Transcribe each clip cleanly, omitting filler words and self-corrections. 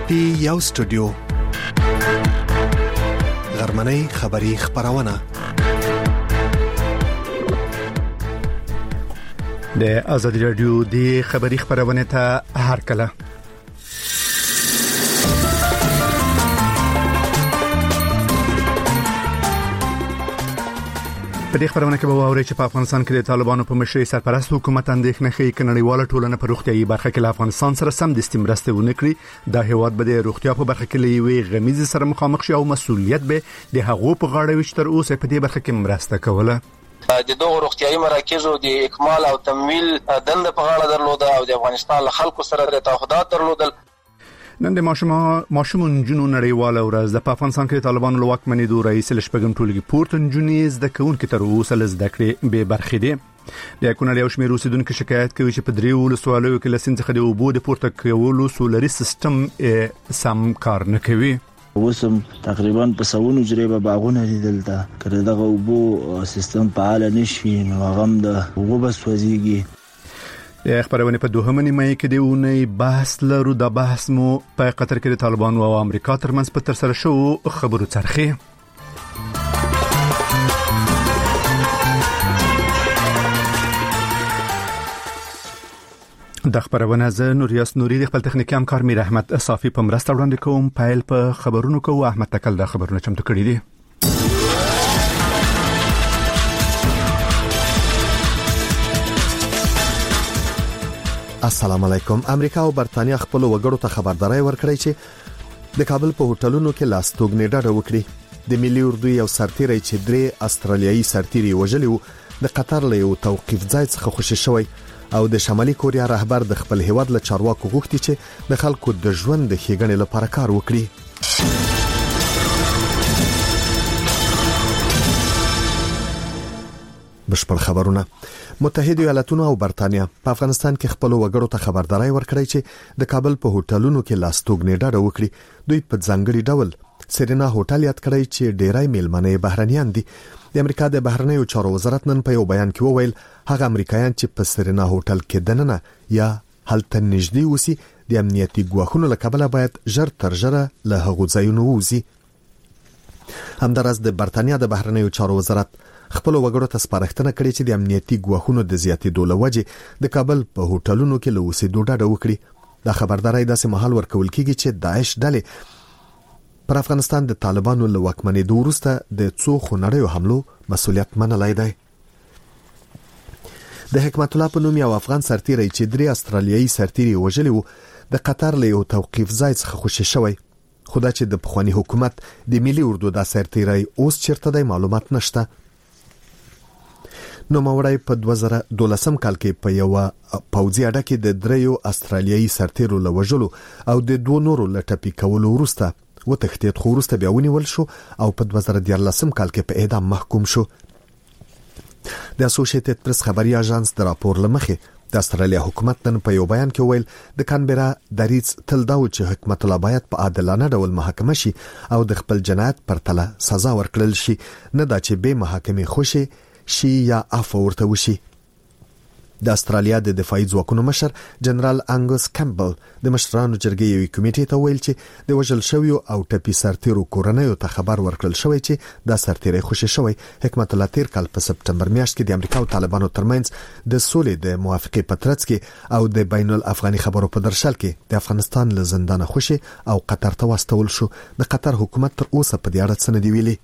پی یو سټوډیو غرمنۍ خبری خبرونه د آزادی رادیو د خبری خبرونه ته هر کله په دې خبرونه کې به واوري چې په افغانستان کې د طالبانو په مشرۍ سرپرست حکومت اندېښنه ښيي چې نړیواله ټولنه په روغتيایي برخه کې له افغانستان سره سم د مرستې ونکړي. دا هیواد به د روغتیا په برخه کې لوي غمیزه سره مخامخ شي او مسؤلیت به د هغو په غاړه وي چې تر اوسه په دې برخه کې مرسته کوله. د دوه روغتيایي مراکزو د اکمال او تمویل دنده په غاړه درلوده او د افغانستان له خلکو سره د تعهدات درلودل. نن د ماشومون جنونو نړیواله ورځ د افغانستان کې طالبانو له واکمنۍ رئیس لشپږم ټولګي پورته جنونې زده کوونکو تر اوسه له زده کړې به برخې دي. د کونړ یو شمېر اوسیدونکو شکایت کوي چې په دریو ولسوالیو کې له سیند څخه د اوبو د پورته کولو سولري سیستم سم کار نه کوي. وسم تقریبا په سونو جریبه باغونه لیدل دا کړه دغه اوبو سیستم فعال نشي نو هغه د اوبو بس وځيږي. د خبرونه په دوهمه نیمه کې دیونه بحث لرو. د بحث مو په قطر کې د طالبانو او امریکا ترمنځ په تر سره شو خبرو چرخه. د خبرونه ز نوریاس نوري د خپل تخنیکی همکار میر احمد صافي په مرسته وړاندې کوم. پایل په خبرونو کو احمد تکل د خبرونه چمتو کړی دی. السلام علیکم. امریکا او برتانیا خپل وګړو ته خبرداري ورکړی چې د کابل په هوټلونو کې لاستوګنې ډډه وکړي. د ملي اردو یو سرتیری چې درې استرالیایي سرتیري وژلي وو د قطر له یو توقيف ځای څخه خوشی شوی او د شمالي کوریا رهبر د خپل هیواد له چارواکو غوښتي چې د خلکو د ژوند د ښېګڼې لپاره کار وکړي. بشپړ خبرونه. متحده ایالاتونو او برتانیا په افغانستان کې خپل وګړو ته خبرداري ورکړی چې د کابل په هوټلونو کې لاستوګنې ډډه وکړي. دوی په ځانګړي ډول سرینا هوټل یاد کړی چې ډیرای میلمنې بهرنیان دي. د امریکا د بهرنیو چارو وزارت نن په یو بیان کې وویل هغه امریکایان چې په سرینا هوټل کې دننه یا هلته نږدې وسی د امنیتي ګواښونو له کبله باید ژر تر ژره له هغو ځایونو ووزي. همدارس د برتانیا د بهرنیو چارو وزارت خپل وګړو ته سپارښتنه کړې چې د امنیتي ګواښونو د زیاتېدو لوجه د کابل په هوټلونو کې له اوسېدو ډډه وکړي. دا خبرداري داسې مهال ورکول کیږي چې داعش ډلې پر افغانستان د طالبانو له واکمنۍ وروسته د څو خونړیو حملو مسؤلیت منلای دی. د حکمت الله په نوم یو افغان سرتیری چې درې استرالیایي سرتیري وژلي وو د قطر له یو توقيف ځای څخه خوشی شوی. خدا چې د پخوانی حکومت د ملي اردو د سرتیری اوس چیرته د معلومات نشته. نو مورای په 2012 کال کې په یو پوځي اډه کې د دریو استرالیایي سرتیرو لوجلو او د دوه نورو لټپی کولو وروسته وتښتید خو وروسته بیا ونیول شو او په 2014 کال کې په اعدام محکوم شو. د اسوسییټډ پریس خبري اژانس د راپور لمخې د استرالیا حکومت نن په یو بیان کې ویل د کانبرا دریځ تل دا و چې حکومت الله باید په عادلانه ډول محاکمه شي او د خپل جنایت پر تله سزا ورکړل شي، نه دا چې به محاکمې خوشي شي یا عفو ورته وشي. د استرالیا د دفاعي ځواکونو مشر جنرال انګوس کمبل د مشرانو جرګې یوې کمیټې ته ویل چې د وژل شویو او ټپي سرتیرو کورنیو ته خبر ورکړل شوی چې دا سرتیری خوشی شوی. حکمت الله تیر کال په سپټمبر میاشت کې د امریکا او طالبانو ترمنځ د سولې د موافقې په ترڅ کې او د بین الافغاني خبرو په درشل کې د افغانستان له زندانه خوشی او قطر ته واستول شو. د قطر حکومت تر اوسه په دې اړه څه نه دی ویلي.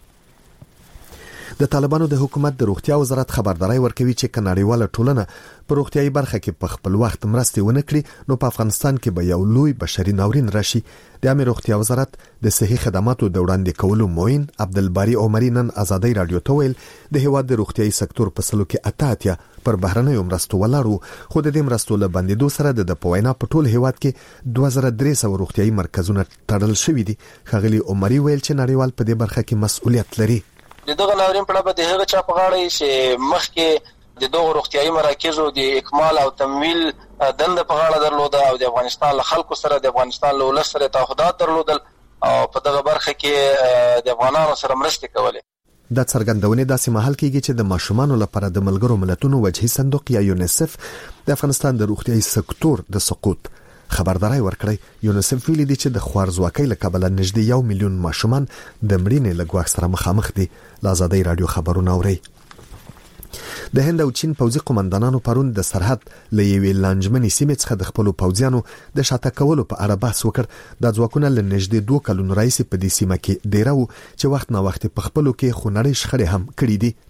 د طالبانو د حکومت د روغتیا وزارت خبرداري ورکوي چې کناړیواله ټولنه په روغتیاي برخه کې په خپل وخت مرستې ونه کړي نو په افغانستان کې به یو لوی بشري ناورین راشي. د امیر روغتیا وزارت د صحي خدماتو د وړاندې کولو موین عبدالباری عمری نن آزادۍ رادیو ته ویل د هیواد د روغتیاي سکتور په سلو کې اتاتیا پر بهرنیو مرستو ولاړو، خو د دې مرستو له بندیدو سره د پوینا په ټول هیواد کې 2300 روغتیاي مرکزونه تړل شوي دي. خغلی عمری ویل چې نړیوال په دې برخه کې مسؤلیت لري. دغه ناورین په اړه د هغه چا په غاړه چې مخکې د دوه روغتيایي مراکزو د اکمال او تمویل دنده په غاړه درلوده او د افغانستان له خلکو سره د افغانستان له ولس سره تعهدات درلودل او په دغه برخه کې د افغانانو سره مرسته کولې. د څرګندونې داسې محل کېږي چې د ماشومانو لپاره د ملګرو ملتونو وجهي صندوق یا یونیسف د افغانستان د روغتيایي سکتور د سقوط خبرداري ورکړی. یونیسف ویلي دی چې د خوارزواکۍ له کبله نږدې 1 میلیون ماشومان د مړینې له ګواښ سره مخامخ دي. له آزادۍ رادیو خبرونه اوري. د هند او چین پوځي قومندانانو پرون د سرحد له یوې لانجمنې سیمې څخه د خپلو پوځیانو د شاته کولو په اړه بحث وکړ. د ځواکونو له نږدې 2 کلونو راهیسې په دې سیمه کې ډیره وو چې وخت نا وخت په خپلو کې خونړۍ شخړې هم کړې دي.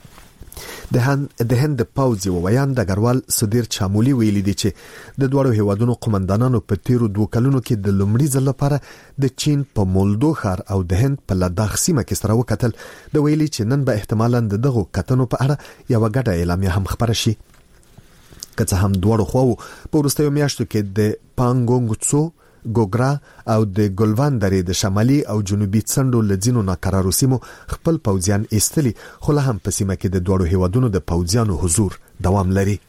د هند پوځ یو ویان د ګروال سودیر چامولی ویلي دی چې د دوړو هیوادونو قومندانانو په تیرو 2 کلونو کې د لومړي ځل لپاره د چین په مولدو ښار او د هند په لداخ سیمه کې سره وکتل. د ویلي چې نن به احتمالاً دغه کتنو په اړه یو غټه اعلامیه هم خبره شي. که څه هم دوړو خو په وروستیو میاشتو کې د پانګونګ څو ګوګرا او د ګلوان درې د شمالي او جنوبي څنډو لځینو ناقرارو سیمو خپل پوځیان ایستلي، خو له هم په سیمه کې د دوړو هیوادونو د پوځیانو حضور دوام لري.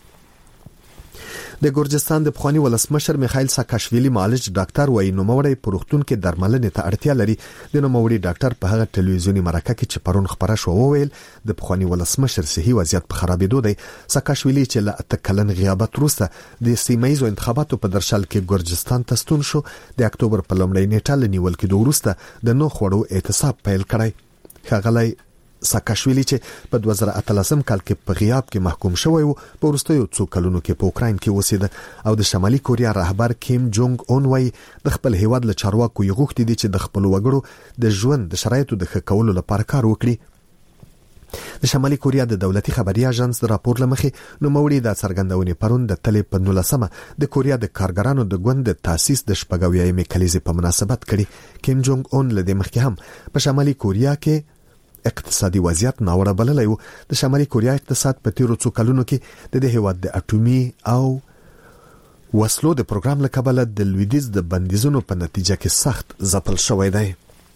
د ګورجستان د پخوانی ولسمشر میخائیل ساکاشویلی معالج ډاکټر وایي نوموړی په روغتون کې درملنې ته اړتیا لري. د نوموړي ډاکټر په هغه ټلویزیونی مرکه کې چې پرون خبره شو وویل د پخوانی ولسمشر صحي وضعیت په خرابېدو دی. ساکاشویلی چې له 8 کلن غیابت وروسته د سیمایي انتخاباتو په درشل کې ګورجستان ته ستون شو، د اکتوبر په لومړۍ نیټه له نیول کېدو وروسته د نو خوړو اعتصاب پیل کړی. ښاغلی ساکاشویلی چې په 2013 کال کې په غیاب کې محکوم شوی و، په وروستیو څو کلونو کې په اوکراین کې اوسېده او د شمالي کوریا رهبر کیم جونګ اون وایي د خپل هیواد له چارواکو یې غوښتي دي چې د خپل وګړو د ژوند د شرایطو د ښه کولو لپاره کار وکړي. د شمالي کوریا د دولتي خبري اژانس د راپور لمخې نوموړي د څرګندونې پرون د تلې په 19 د کوریا د کارګرانو د ګوند د تاسیس د شپږویايمې کلیزې په مناسبت کړي. کیم جونګ اون له دې مخکې هم په شمالي کوریا کې اقتصادي وضعیت ناوړه بللی و. د شمالي کوریا اقتصاد په تیرو څو کلونو کې د دې هیواد د اټومي او وسلو د پروګرام له کبله د لویدیځ د بندیزونو په نتیجه کې سخت ځپل شوی دی.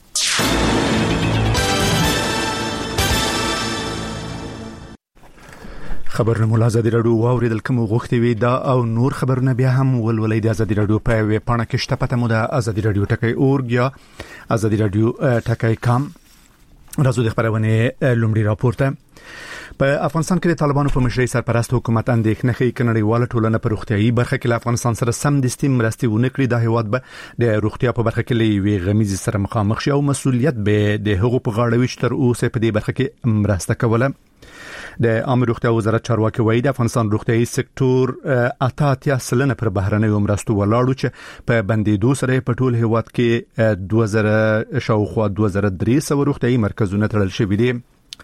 خبرونه مول ازادي رادیو واوریدل کوم غوښتي وي دا او نور خبرونه بیا هم ولولې د ازادي رادیو په ویب پاڼه کې شته. پته مو د ازادي رادیو ټکی اورګ یا ازادي رادیو ټکی کام. راځو د خبرونه لومړی راپورته. په افغانستان کې د طالبانو په مشرۍ سرپرست حکومت اندېښنه کوي چې نړیواله ټولنه په روغتيایي برخه کې له افغانستان سره سم دستي مرستې ونه کړي. د هیواد به د روغتیا په برخه کې لوي غمیزي سره مخامخ شي او مسؤلیت به د هغو په غاړه وي چې تر اوسه په دې برخه کې مرسته کوله. د عامه روغتیا وزارت چارواکي وایي د افغانستان روغتيایي سکتور 88% پر بهرنیو مرستو ولاړو چې په بندیدو سره په ټول هیواد کې 2000 شاوخوا 2300 روغتيایي مرکزونه تړل شوي دي.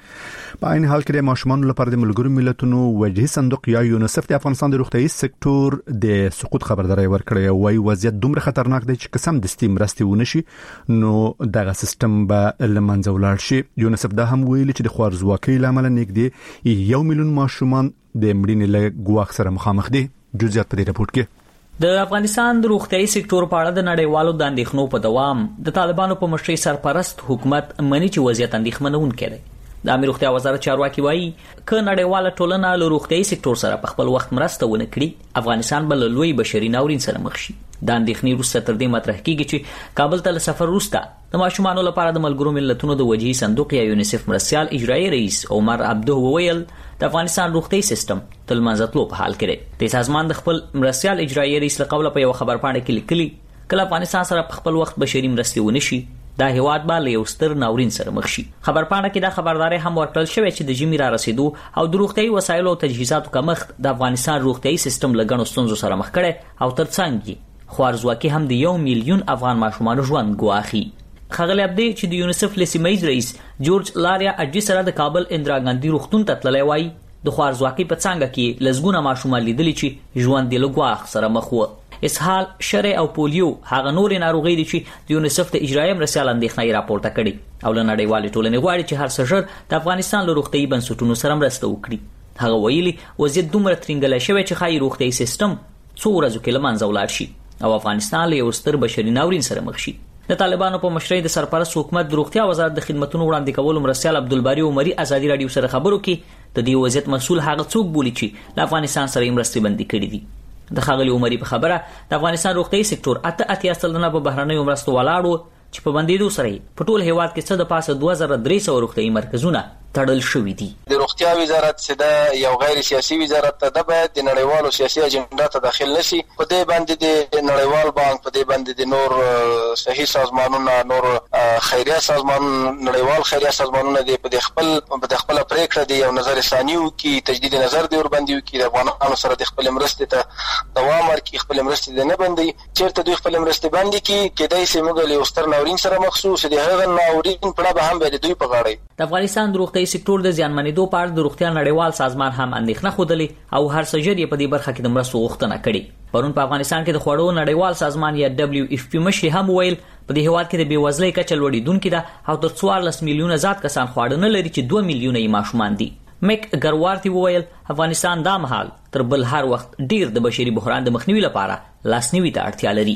په عین حال کې د ماشومان لپاره د ملګرو ملتونو وجهي صندوق یا یونیسف د افغانستان د روغتيایي سکتور د سقوط خبرداري ورکړې وایي وضعیت دومره خطرناک دی چې قسم دستي مرستې ونشي نو دغه سیستم به لمنځه ولاړ شي. یونیسف دا هم ویلي چې د خوارزواکۍ لامل نږدې 1 میلیون ماشومان د مړینې له ګواښ سره مخامخ دي. جزئیات په دې راپور کې د افغانستان د روغتيایي سکتور په اړه د نړیوالو د اندېښنو په دوام د طالبانو په مشرۍ سرپرست حکومت مني چې وضعیت اندېښمنونکی دی. د عامه روغتیا وزارت چارواکي وایي ک نړیواله ټولنه له روغتيایي سکتور سره په خپل وخت مرسته ونه کړي افغانستان بل لوی بشري ناورین سره مخ شي. د اندېښنې وروسته تر دې مطرح کیږي چې کابل ته سفر وروسته د ماشومانو لپاره د ملګرو ملتونو د وجهي صندوق یا یونیسف مرستيال اجرایی رئیس عمر عبده وویل د افغانستان روغتيایي سیستم تل منځتلو په حال کې دی. د سازمان د خپل مرستيال اجرایی رئیس له قبل په یو خبر پاڼه کې لیکلي کله افغانستان سره په خپل وخت بشري مرستې ونشي دا هیواد به له یو ستر ناورین سره مخ شي. خبر پاڼه کې دا خبرداري هم ورکړل شوې چې د ژمي را رسیدو او د روغتيایي وسایلو او تجهیزاتو کمښت د افغانستان روغتيایي سیستم له ګڼو ستونزو سره مخ کړي او ترڅنګ خوارزواکي هم د 1 میلیون افغان ماشومان ژوند ګواخي. خغلی عبدی چې د یونیسف لسیمایز رئیس جورج لاریا اجي سره د کابل اندرا ګاندھی روغتون ته تللی وای د خوارزواکي په څنګه کې لزګونه ماشومان لیدلي چې ژوند د لګواخ سره مخ وو. اسهال، شرع او پولیو هغه نورې ناروغۍ دي چې د یونیسف د اجرایي مرستیال اندېښنه راپورته کړي او له نړیوالې ټولنې غواړي چې هر څه ژر د افغانستان له روغتيایي بنسټونو سره مرسته وکړي. هغه ویلي وضعیت دومره ترنګلی شوی چې ښایي روغتيایي سیستم څو ورځو کې له منځه ولاړ شي او افغانستان له یو ستر بشري ناورین سره مخ شي. د طالبانو په مشرۍ د سرپرست حکومت د روغتیا وزارت د خدماتو وړاندې کولو مرستيال عبدالباری عمري ازادي رادیو سره خبرو کې د دې وضعیت مسول هغه څوک بولی چې د افغانستان سره مرستې بندي کړې دي. د خغلی عمري په خبره د افغانستان روغتيایي سکتور 88% په بهرنیو مرستو ولاړو چې په بندیدو سره په ټول هیواد کې څه د پاسه 2300 روغتيایي مرکزونه تړل شوی دي. د روغتیا وزارت چې د یو غیر سیاسي وزارت ته د باید د نړیوالو سیاسي اجنډا ته داخل نشي. په دې باندې د نړیوال بانک، په دې باندې د نور صحي سازمانونو، نور خیریه سازمانونو، نړیوال خیریه سازمانونو د په خپل پریکړه دی یو نظر ثانیو کې تجدید نظر دی ور باندې کې د افغانانو سره د خپل مرستې ته دوام ورکړي، خپل مرستې د نه باندې چیرته دوی خپل مرستې باندې کې کېدای شي موږ له ستر ناورین سره مخصوص دي. هغه ناورین په اړه هم به دوی په غاړه. د افغانستان د روغتي سکتور د زیانمنېدو په اړه د روغتیا نړیوال سازمان هم اندېښنه خوده او هر څه جری په دې برخه کې د مرستو غوښتنه کړې. پرون په افغانستان کې د خوړو نړیوال سازمان یا WFP مشر هم ویل په دې هواد کې د بیوزلۍ کچه لوړېدونکې ده او تر 14 میلیونه زیات کسان خواړه نه لري چې 2 میلیونه یې ماشومان دي. میک ګروارتي وویل افغانستان دا مهال تر بل هر وخت ډیر د بشري بحران د مخنیوي لپاره لاسنیوي ته اړتیا لري.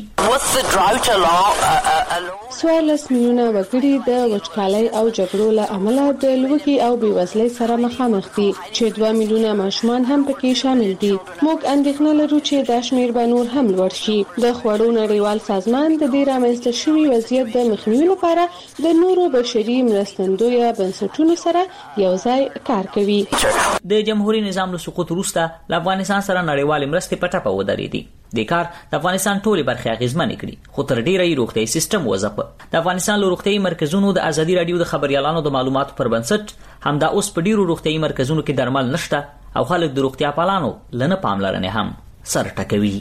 14 میلیونه وګړي د وچکالۍ او جګړو له امله د لوږې او بیوزلۍ سره مخامخ دي چې 2 میلیونه ماشومان هم پکې شامل دي. موږ اندېښنه لرو چې دا شمیر به نور هم لوړ شي. د خوړو نړیوال سازمان د دې رامنځته شوي وضعیت د مخنیوي لپاره د نورو بشري مرستندویه بنسټونو سره یو ځای کار کوي. د جمهوریت نظام له سقوط وروسته له افغانستان سره نړیوال مرستې په ټپه ودرېدې. د کار د افغانستان ټولې برخې اغیزمنې کړي، خو تر ډیره یې روغتي سیستم وځپ. د افغانستان له روغتي مرکزونو د ازادي رادیو د خبريالانو د معلوماتو پر بنسټ همدا اوس په ډیرو روغتي مرکزونو کې درمل نشته او خلک د روغتیا پالانو لنه پاملرنه هم سر ټکوي.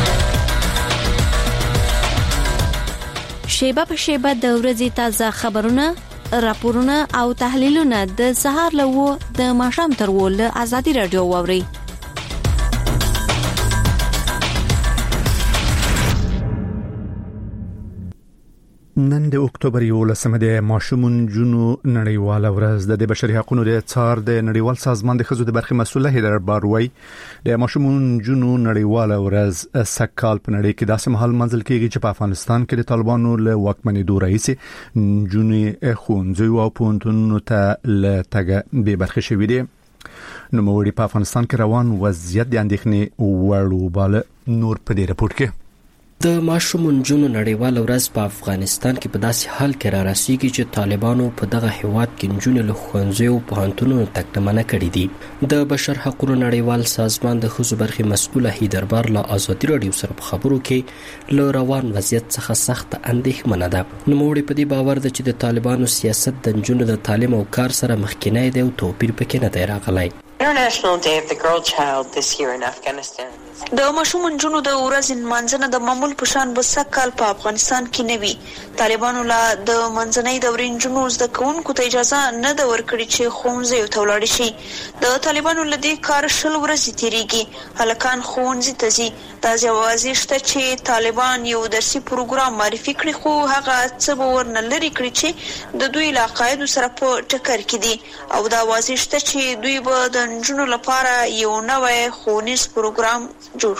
شیبه په شیبه د ورځې تازه خبرونه، راپورونه او تحلیلونه د سهار له د ماښام تر ول ازادي رادیو ووري. نن د اکتوبر 11 د ماشومون جنو نړیواله ورځ د بشري حقوقو د څار د نړیوال سازمان د خزو د برخې مسؤل هیدر باروي د ماشومون جنو نړیواله ورځ سکهال په نړۍ کې داسې مهال منځل کېږي چې په افغانستان کې د طالبانو له واکمنېدو راهیسې جنې خوندزي او پونتونو ته لټګه به برخه شوې دي. نو موږ په افغانستان کې روان وضعیت د اندېښنې وړو بال نور په دې رپورت کې د ماشومون جنو نړیواله ورځ په افغانستان کې په داسې حال کې را رسیږي چې طالبانو په دغه هیواد کې جنونو له ښوونځیو او پوهنتونونو تګ منع کړې دي. د بشر حقوقو نړیوال سازمان د خزو برخې مسؤل هیدر بار له ازادي رادیو سره په خبرو کې له روان وضعیت څخه سخت اندېښمنه ده. نو موږ په دې باور ده چې د طالبانو سیاست د جنونو د تعلیم او کار سره مخکینی دی او توپیر پکې نه دی راغلی. International Day of the Girl Child this year in Afghanistan. د ماشومان جنو د ورځې منځنه د معمول په شان بسک کال په افغانستان کې نوي طالبانو لا د منځنۍ دورې جنو زده کوونکو ته اجازه نه د ورکړي چې ښوونځي ته ولاړ شي. د طالبانو لدی کار شل ورځې تیریږي، هلکان ښوونځي ته ځي. دا ځوازي شته چې طالبان یو درسي پروګرام معرفي کړي، خو هغه څه به ورنه لري کړي چې د دوی له عقایدو سره په ټکر کې دي، او دا واضح شته چې دوی به د نجونو لپاره یو نوی ښوونیز پروګرام جوړ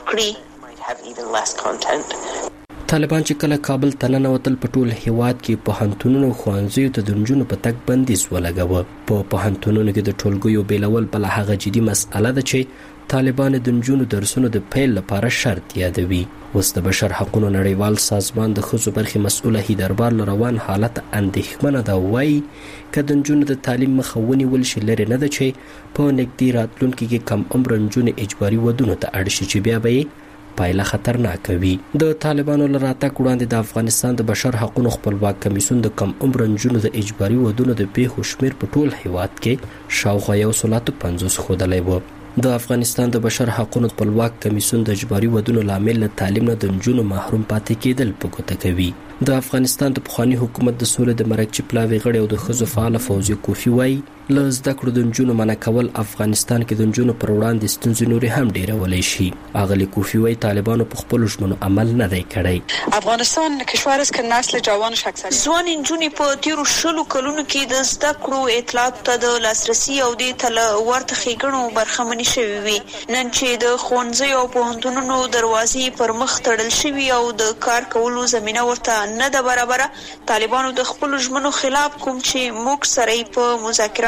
کړي. طالبان چې کله کابل ته ننوتل په ټول هیواد کې پوهنتونونو ښوونځیو ته د نجونو په تګ بندیز ولګاوه. په پوهنتونونو کې د ټولګیو بیلول بل هغه جدي مسأله ده چې طالبان د نجونو درسونو د پیل لپاره شرط یادوي. اوس د بشر حقوقو نړیوال سازمان د خزو برخې مسؤل هیدر بار روان حالت اندېښمنه ده. وایي که د نجونو د تعلیم مخه ونیول شي لرې نه ده چې په نږدې راتلونکي کې کم عمره نجونې اجباري ودونو ته اړ شي چې بیا به یې پایله خطرناک وي. د طالبانو له راتګ وړاندې د افغانستان د بشر حقوقو خپلواک کمیسیون د کم عمره نجونو د اجباري ودونو د پیښو شمیر په ټول هیواد کې شاوخوا 150 ښودلی و. د افغانستان د بشر حقوقو خپلواک کمیسیون د اجباري ودونو لامل له تعلیم نه د نجونو محروم پاتې کېدل په ګوته کوي. د افغانستان د پخوانی حکومت د سولې د مرکزي پلاوي غړي او د خزو فعال فوزي کوفی وایي له زده کړو د نجونو منع کول افغانستان کې د نجونو پر وړاندې ستونزې نورې هم ډیرولای شي. اغلی کوفی وایي طالبانو په خپل ژمنو عمل نه دی کړی. افغانستان کشور است که نسل جوانش اکثر ځوان نجونې په تیرو 10 کلونو کې د زده کړو اطلاعات ته د لاسرسي او د تل ورته ښېګڼو برخمنې شوي وي. نن چې د ښوونځیو او پوهنتونونو دروازې پر مخ تړل شوي او د کار کولو زمینه ورته نه ده برابره، طالبانو د خپل ژمنو خلاف کوم چې موږ سره په مذاکرات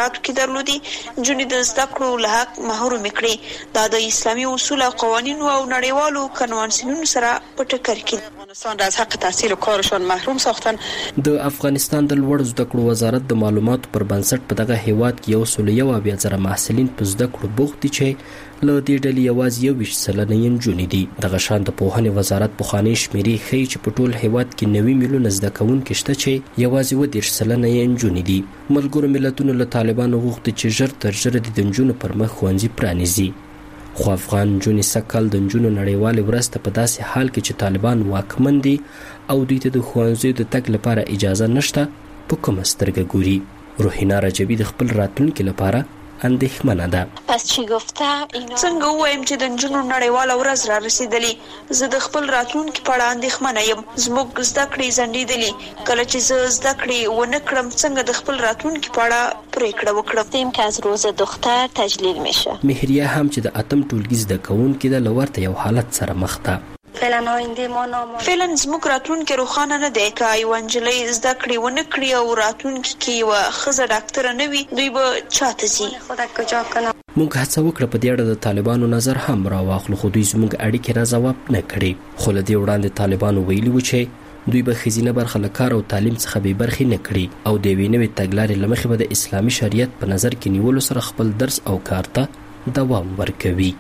اختیاراتو کې درلودي جنې د زده کړو له حق محروم کړي دا د اسلامي اصول او قوانینو او نړیوالو کنوانسیونونو سره په ټکر کې افغانستان از حق تحصیل و کارشان محروم ساختن. د افغانستان د لوړ زده کړو وزارت د معلوماتو پر بنسټ په دغه هیواد کې 101 محصلین په زده کړو بوخت دي چې له دې ډلې یوازې 21% نجونې دي. دغه شان د پوهنې وزارت پخوانی شمیرې ښیي چې په ټول هیواد کې 90 میلیونه زده کوونکي شته چې یوازې 30% نجونې دي. ملګرو ملتونو له طالبانو غوښتي چې ژر تر ژره د نجونو پر مخ ښوونځي پرانیزي. خو افغان نجونې سږکال د نجونو نړیوالې ورځ ته په داسې حال کې چې طالبان واکمن دي او دوی ته د ښوونځیو د تګ لپاره اجازه نشته په کومه سترګه ګوري. روحینا رجبی د خپل راتلونکي لپاره اندېښمنه ده. پس چې گفته څنګه وایم چې د نجونو نړیواله ورځ را رسیدلې زه د خپل راتلونکي په اړه اندېښمنه یم. زموږ زده کړې ځنډېدلې کله چې زه زده کړې ونه کړم څنګه د خپل راتلونکي په اړه پرېکړه وکړم. دیم که از روز دختر تجلیل میشه. مهریه هم چې د اتم ټولګي زده کوونکې ده له ورته یو حالت سره مخ ده. فعلا زموږ راتلونکي روښانه نه دی. که یوه نجلۍ زده کړې ونه کړي او راتلونکي کې یوه ښځه ډاکټره نه وي دوی به چاته ځي. موږ هڅه وکړه په دې اړه د طالبانو نظر هم راواخلو خو دوی زموږ اړیکې را ځواب نه کړي. خو له دې وړاندې طالبانو ویلي و چې دوی به ښځینه برخه له کار او تعلیم څخه بې برخې نه کړي او د یوې نوې تګلارې له مخې به د اسلامي شریعت په نظر کې نیولو سره خپل درس او کار ته دوام ورکوي.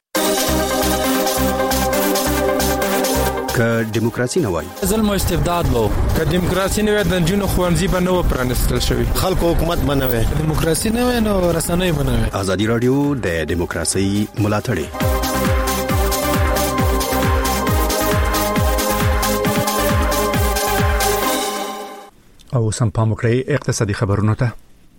که دیموکراسي نه وای ظلم او استبداد وو. که دیموکراسي نه وای د جنونو خوانزي به نه پرانستل شوی. خلکو حکومت به نه وای. دیموکراسي نه وای نو رسنۍ به نه وای. ازادي رادیو د دیموکراسي ملاتړ او سم پام وکړئ اقتصادي خبرونه ته.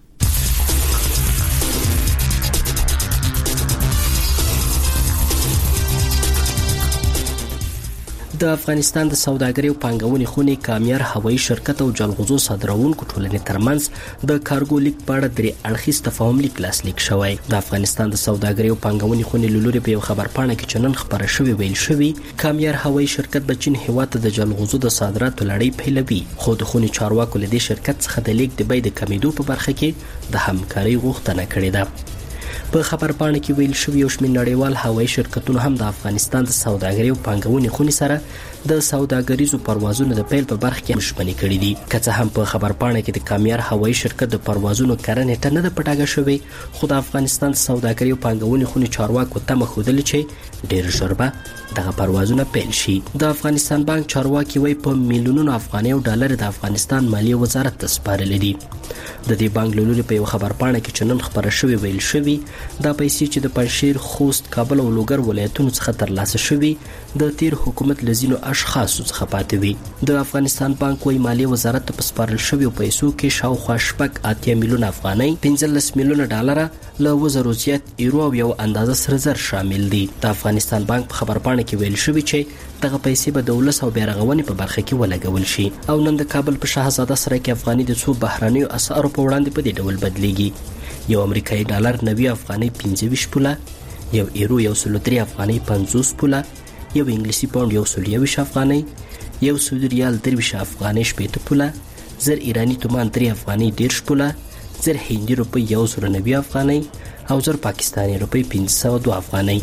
د افغانستان د سوداګرۍ او پانګونې خونې کامیار هوایي شرکت او جلغوزو صادروونکو ټولنې ترمنځ د کارګو لیک په اړه درې اړخیز تفاهم لیک لاسلیک شوی. د افغانستان د سوداګرۍ او پانګونې خونې له لوري په یو خبرپاڼه کې چې نن خپاره شوې ویل شوي کامیار هوایي شرکت د چین هیواد ته د جلغوزو د صادراتو لړۍ پیلوي خو د خونې چارواکو له دې شرکت څخه د لیک د بیې د کمیدو په برخه کې د همکارۍ غوښتنه کړې ده. په خبرپاڼه کې ویل شوی یو شمېر نړیوال هوایي شرکتونه هم د افغانستان د سوداګرۍ او پانګونې خونې سره د سوداګریزو پروازونو د پیل په برخه کې مشمنې کړي دي. که څه هم په خبرپاڼه کې د کامیار هوایي شرکت د پروازونو کړنې ته نه ده پټاګه شوې خو د افغانستان د سوداګرۍ او پانګونې خونې چارواکو تمه ښودلې چې ډېر ژر به دغه پروازونه پیل شي. د افغانستان بانک چارواکي وایي په میلیونونو افغانۍ او ډالر د افغانستان مالیې وزارت ته سپارلې دي. د دې بانک له لوري په یو خبرپاڼه کې چې نن خپاره شوې ویل شوي دا پیسې چې د پنجشیر، خوست، کابل او لوګر ولایتونو څخه ترلاسه شوي د تیر حکومت له ځینو اشخاصو څخه پاتې وي. د افغانستان بانک وایي مالیې وزارت ته په سپارل شویو پیسو کې شاوخوا 8 میلیونه افغانۍ، 15 میلیونه ډالر له 2000 زیات ایرو او یو اندازه سره زر شامل دي. د افغانستان بانک په خبرپاڼه کې ویل شوي چې دغه پیسې به د ولس او بیارغونې په برخه کې ولګول شي. او نن د کابل په شاهزاده سره کې افغاني د څو بهرانیو اسعارو په وړاندې په دې ډول بدلیږي. یو امریکایي ډالر 90 افغانۍ 25 پوله، یو ایرو 103 افغانۍ 50 پوله، یو انګلیسي پاوند 121 افغانۍ، یو سعودي ریال 23 افغانۍ 80 پوله، زر ایرانی تومان 3 افغانۍ 10 پوله، زر هندي روپۍ 190 افغانۍ او زر پاکستاني روپۍ 502 افغانۍ.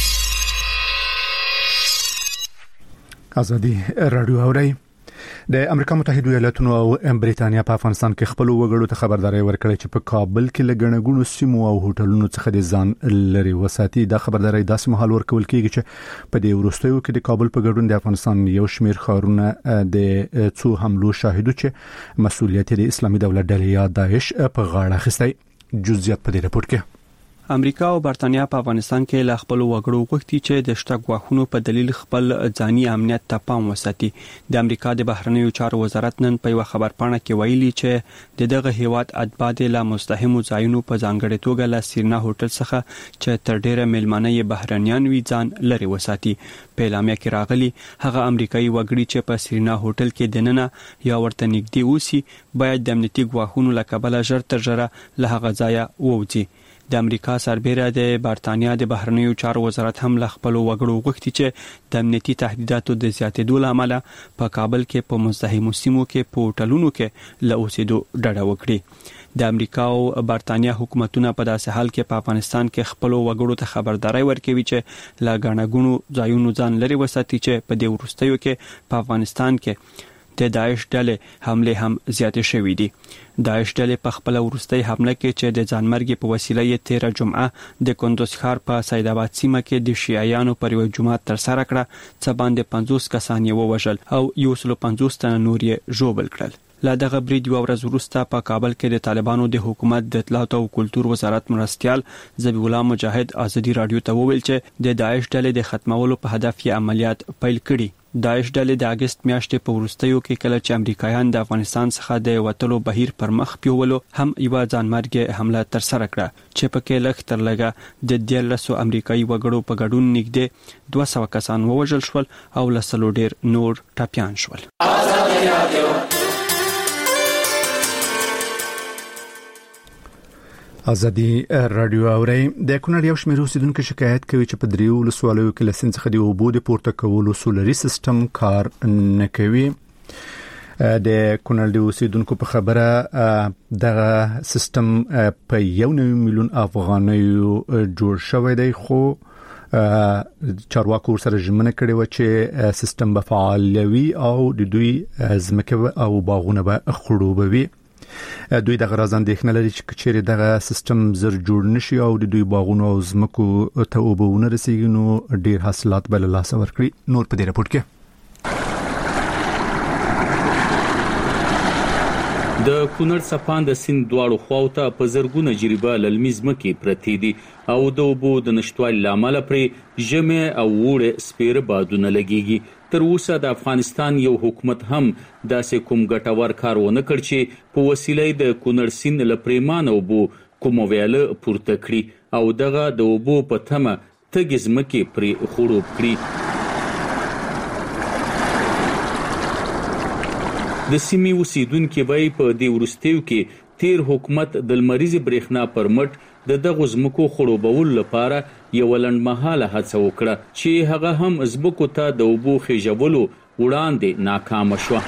ازادي رادیو اوري. د امریکا متحده ایالاتونو او بریټانیا په افغانستان کې خپل وګړو ته خبرداري ورکړې چې په کابل کې لګڼګونو سیمو او هوټلونو څخه د ځان لري وساتي. دا خبرداري داسې مهال ورکول کېږي چې په دې وروستیو کې د کابل په ګډون د افغانستان یو شمېر ښارونه د څو حملو شاهدو چې مسؤلیت د اسلامي دولت ډلې یا داعش په غاړه اخیستی. جزئیات په دې رپورت کې. امریکا او برتانیا په افغانستان کې له خپل وګړو غوښتي چې د شته غواخونو په دلیل خپل ځاني امنیت ته پام وساتي. د امریکا د بهرنیو چارو وزارت نن په یو خبرپاڼه کې ویلي چې دغه هیواد اتباع له مستحمو ځایونو په ځانګړي توګه له سیرنا هوټل څخه چې تر ډیره میلمانه یې بهرنیان وي ځان لري وساتي. په اعلامیه کې راغلي هغه امریکایي وګړي چې په سیرنا هوټل کې دننه یا ورته نږدې اوسي باید د امنیتي غواخونو له کبله ژر تر ژره له هغه ځایه ووځي. د امریکا سربېره د برتانیا د بهرنیو چارو وزارت هم له خپل وګړو غوښتي چې د امنیتي تهدیداتو د زیاتېدو له امله په کابل کې په مزدحمو سیمو کې په هوټلونو کې له اوسېدو ډډه وکړي. د امریکا او برتانیا حکومتونه په داسې حال کې په افغانستان کې خپل وګړو ته خبرداري ورکوي چې لا غاڼګونو ځایونو ځان لري وساتي چې په دې وروستیو کې په افغانستان کې د داعش ډلې حمله هم زیاتې شوې دي. داعش ډلې په خپل وروستي حمله کې چې د ځانمرګي په وسیله یې 13 جمعه د کندوز ښار په سید آباد سیمه کې د شیعیانو پر یو جمعه تر سره کړه څه باندې 50 کسان یې ووژل او 150 تنه نور یې ژوبل کړل. لا دغه برید یو ورځ وروسته په کابل کې د طالبانو د حکومت د اطلاعات او کلتور وزارت مرستيال ذبیح الله مجاهد ازادي رادیو ته وویل چې د داعش ډلې د ختمولو په هدف یې عملیات پیل کړي. داعش ډلې د اگست میاشتې په وروستیو کې کله چې امریکایان د افغانستان څخه د وټلو بهیر پر مخ پیولو هم یو ځانمرګي حمله تر سره کړه چې په کې لږ تر لږه د 13 امریکایي وګړو په ګډون نږدې 200 کسان ووژل شول او لسلو ډیر نور ټاپیان شول. ازادي رادیو اوري د کونړ یو شمېر اوسیدونکو شکایت کوي چې په دریو ولسوالیو کې لسین څخه د اوبو د پورته کولو سولري سیستم کار نه کوي. د کونړ د اوسیدونکو په خبره دغه سیستم په 1 میلیون افغانیو جوړ شوی دی خو چارواکو سره ژمنه کړې و چې سیستم به فعالوي او د دوی ځمکه او باغونه به خړوبوي. دوی د غرازان د اخنلري چې چیرې دغه سیستم زر جوړ نشي او د دوی باغونو او زمکو ته وبونه رسیږي نو ډیر حاصلات بل لاس ورکړي. نور په دې راپور کې د کونړ سپان د سیند دواړو خواوته په زرګونه جریبه للمیز مکي پرتی دي او د اوبو د نشټوالي لامل پرې جمع او وړه سپیر بادونه لګيږي. تر اوسه د افغانستان یو حکومت هم داسې کوم ګټور کار ونه کړ چې په وسیله د کونړ سیند لپریمان اوبو کوم ویاله پورته کړي او دغه د اوبو په تمه تګز مکي پرې خړوب کړي. د سیمې اوسیدونکو وایي په دې ورستیو کې تیر حکومت د لمریزي برېښنا پرمټ د دغه زمکو خړوبول لپاره یو لنډمهاله هڅه وکړه چې هغه هم زمکو ته د اوبو خېژولو وړاندې ناکام شو.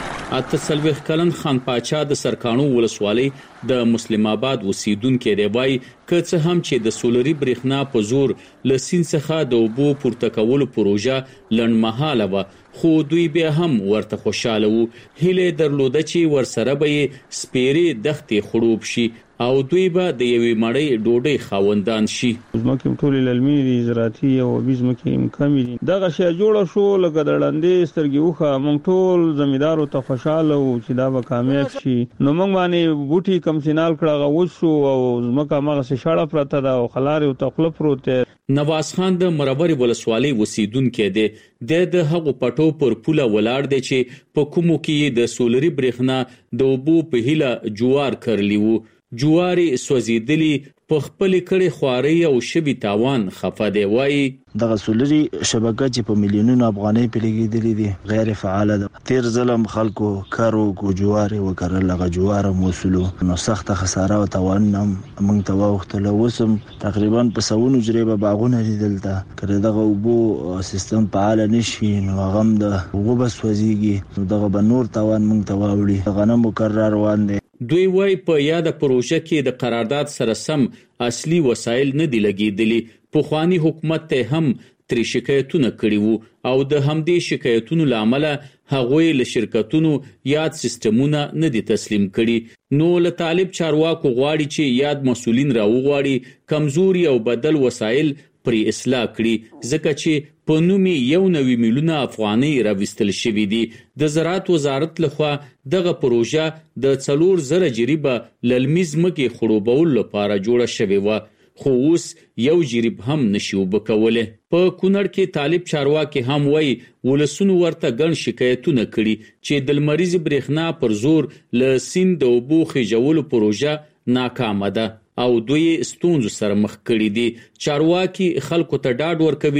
اته کلن خان پاچا د سرکانو ولسوالۍ د مسلم آباد اوسیدونکو دی وایي که څه هم چې د سولري برېښنا په زور لسین څخه د اوبو پورته کولو پروژه لنډمهاله و خو دوی بیا هم ورته خوشاله وو. هیله درلوده چې ورسره به سپيري دښتې خړوب شي او دوی به د یوې مړۍ ډوډۍ خاوندان شي. زمکه ټول للمي زراعتي او بزمکه کمی دي دغه شی جوړ شو لکه دړندې سترګې وخه مونږ ټول زمیدارو ته خوشاله او چې دا به کامیاب شي نو مونږ باندې بوټي کم سینال کړه وشو او زمکه مغه شاړه پرته دا او خلاري او تخلف پروته. نواز خان د مربر ولسوالۍ وسیدونکو دی د هغو پټو پر پوله ولاړ دی چې په کومو کې د سولري برېښنا د اوبو په هیله جوار کرلی وو. جواري سوځیدلی په خپل کړي خواري او شبي تاوان خفه دی وایي دغه سولري شبکه چې په میلیونونو افغانۍ په لګیدلې دي غیر فعال ده. تیر ظلم خلکو کارو کو جواري وکړل لغه جوار موصلو نو سخت خساره او تاوان هم موږ ته وختله وسم تقریبا په 100 جریبه باغونه لیدل تا کړه دغه وبو سیستم فعال نشي نو غم د وبس وځيږي نو دغه بنور تاوان موږ ته واوړي غنم مقرر روان دي. دوی وای په یاده پروژه کې د قرارداد سره سم اصلي وسایل نه دی لګیدلی. په خواني حکومت ته هم تر شکایتونه کړي وو او د همدې شکایتونو لامل هغوی له شرکتونو یاد سیستمونه نه دي تسلیم کړي. نو له طالب چارواکو غواړي چې یاد مسولین راوغواړي کمزوري او بدل وسایل پرې اصلاح کړي ځکه چې په نومي 1 میلیون افغانۍ راوستل شوې دي. د زراعت وزارت لخوا دغه پروژه د 4,000 جریبه للمیز مکي خړوبول لپاره جوړه شوې و خو اوس یو جریب هم نشي وبکوله. په کونړ کې طالب چارواکي هم وایي ولسونو ورته ګڼ شکایتونه کړي چې د لمریزي برېښنا پر زور له سیند د اوبو خېژولو پروژه ناکامه ده او دوی ستونزو سره مخ کړي دي. چارواکي خلکو ته ډاډ ورکوي چې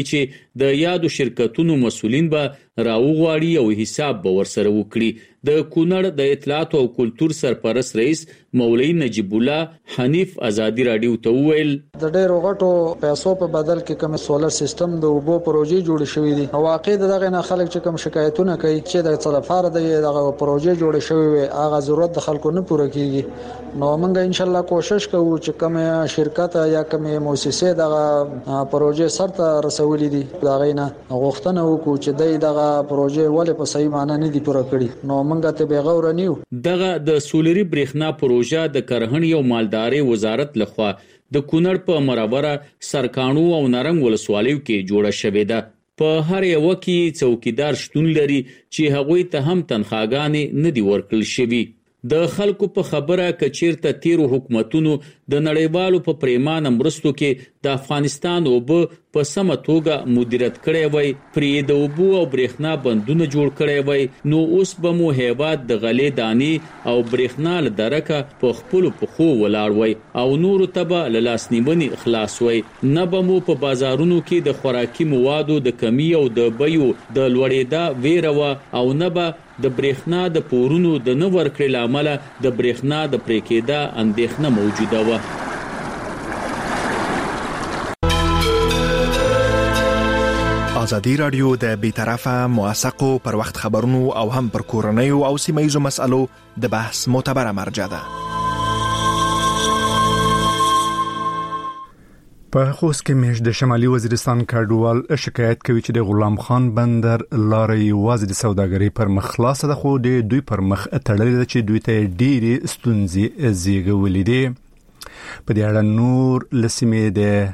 د یادو شرکتونو مسؤلین به راوغواړي او حساب به ورسره وکړي. د کونړ د اطلاعات او کلتور سرپرست رئیس مولوی نجیب الله حنیف ازادي رادیو ته وویل د ډېرو غټو پیسو په بدل کې کوم سولر سیستم د اوبو پروژې جوړې شوې دي او واقع دغه نه خلک چې کوم شکایتونه کوي چې د څلفار دغه پروژې جوړې شوې وي هغه ضرورت د خلکو نه پوره کیږي. نو موږ ان شاء الله کوشش کوو چې کوم شرکت یا کوم مؤسسه دغه پروژې سرته رسولې دي دغه نه غوښتنه وکړو چې دغه پروژې ولې په صحیح معنی نه دي پوره کړي. نو موږ ته به غوړ نیو. دغه د سولري برېښنا پروژه د کرهڼې او مالدارۍ وزارت لخوا د کونړ په مراوره سرکانو او نرنګ ولسوالیو کې جوړه شوې ده. په هر یو کې څوکیدار شتون لري چې هغوی ته هم تنخواګانې نه دي ورکړل شوي. د خلکو په خبره کچیرته تیرو حکومتونو د نړیوالو په پریمانه مرستو کې د افغانستان اوبه په سمه توګه مدیریت کړی وای، پرې د اوبو او برېښنا بندونه جوړ کړی وای، نو اوس به مو هیواد د غلې دانې او برېښنا له درکه په خپلو پښو ولاړ وای او نورو ته به له لاسنیونې خلاص وای. نه به مو په بازارونو کې د خوراکي موادو د کمی او د بیو د لوړېدا ویره وه او نه به د برېښنا د پورونو د نه ورکړې له امله د برېښنا د پرې کېدا اندېښنه موجوده وه. ازادي رادیو د بیطرفه موثقو پر وخت خبرونو او هم پر کورنیو او سیمه‌ییزو مسألو د بحث معتبره مرجع ده. په خوست کې مېش د شمالي وزیرستان کډوال شکایت کوي چې د غلام خان بندر لارې یوازې د سوداګرۍ پر مخ خلاصه ده خو د دوی پر مخ تړلې ده چې دوی ته ډېرې ستونزې زیږولې دي. په دې اړه نور لسمې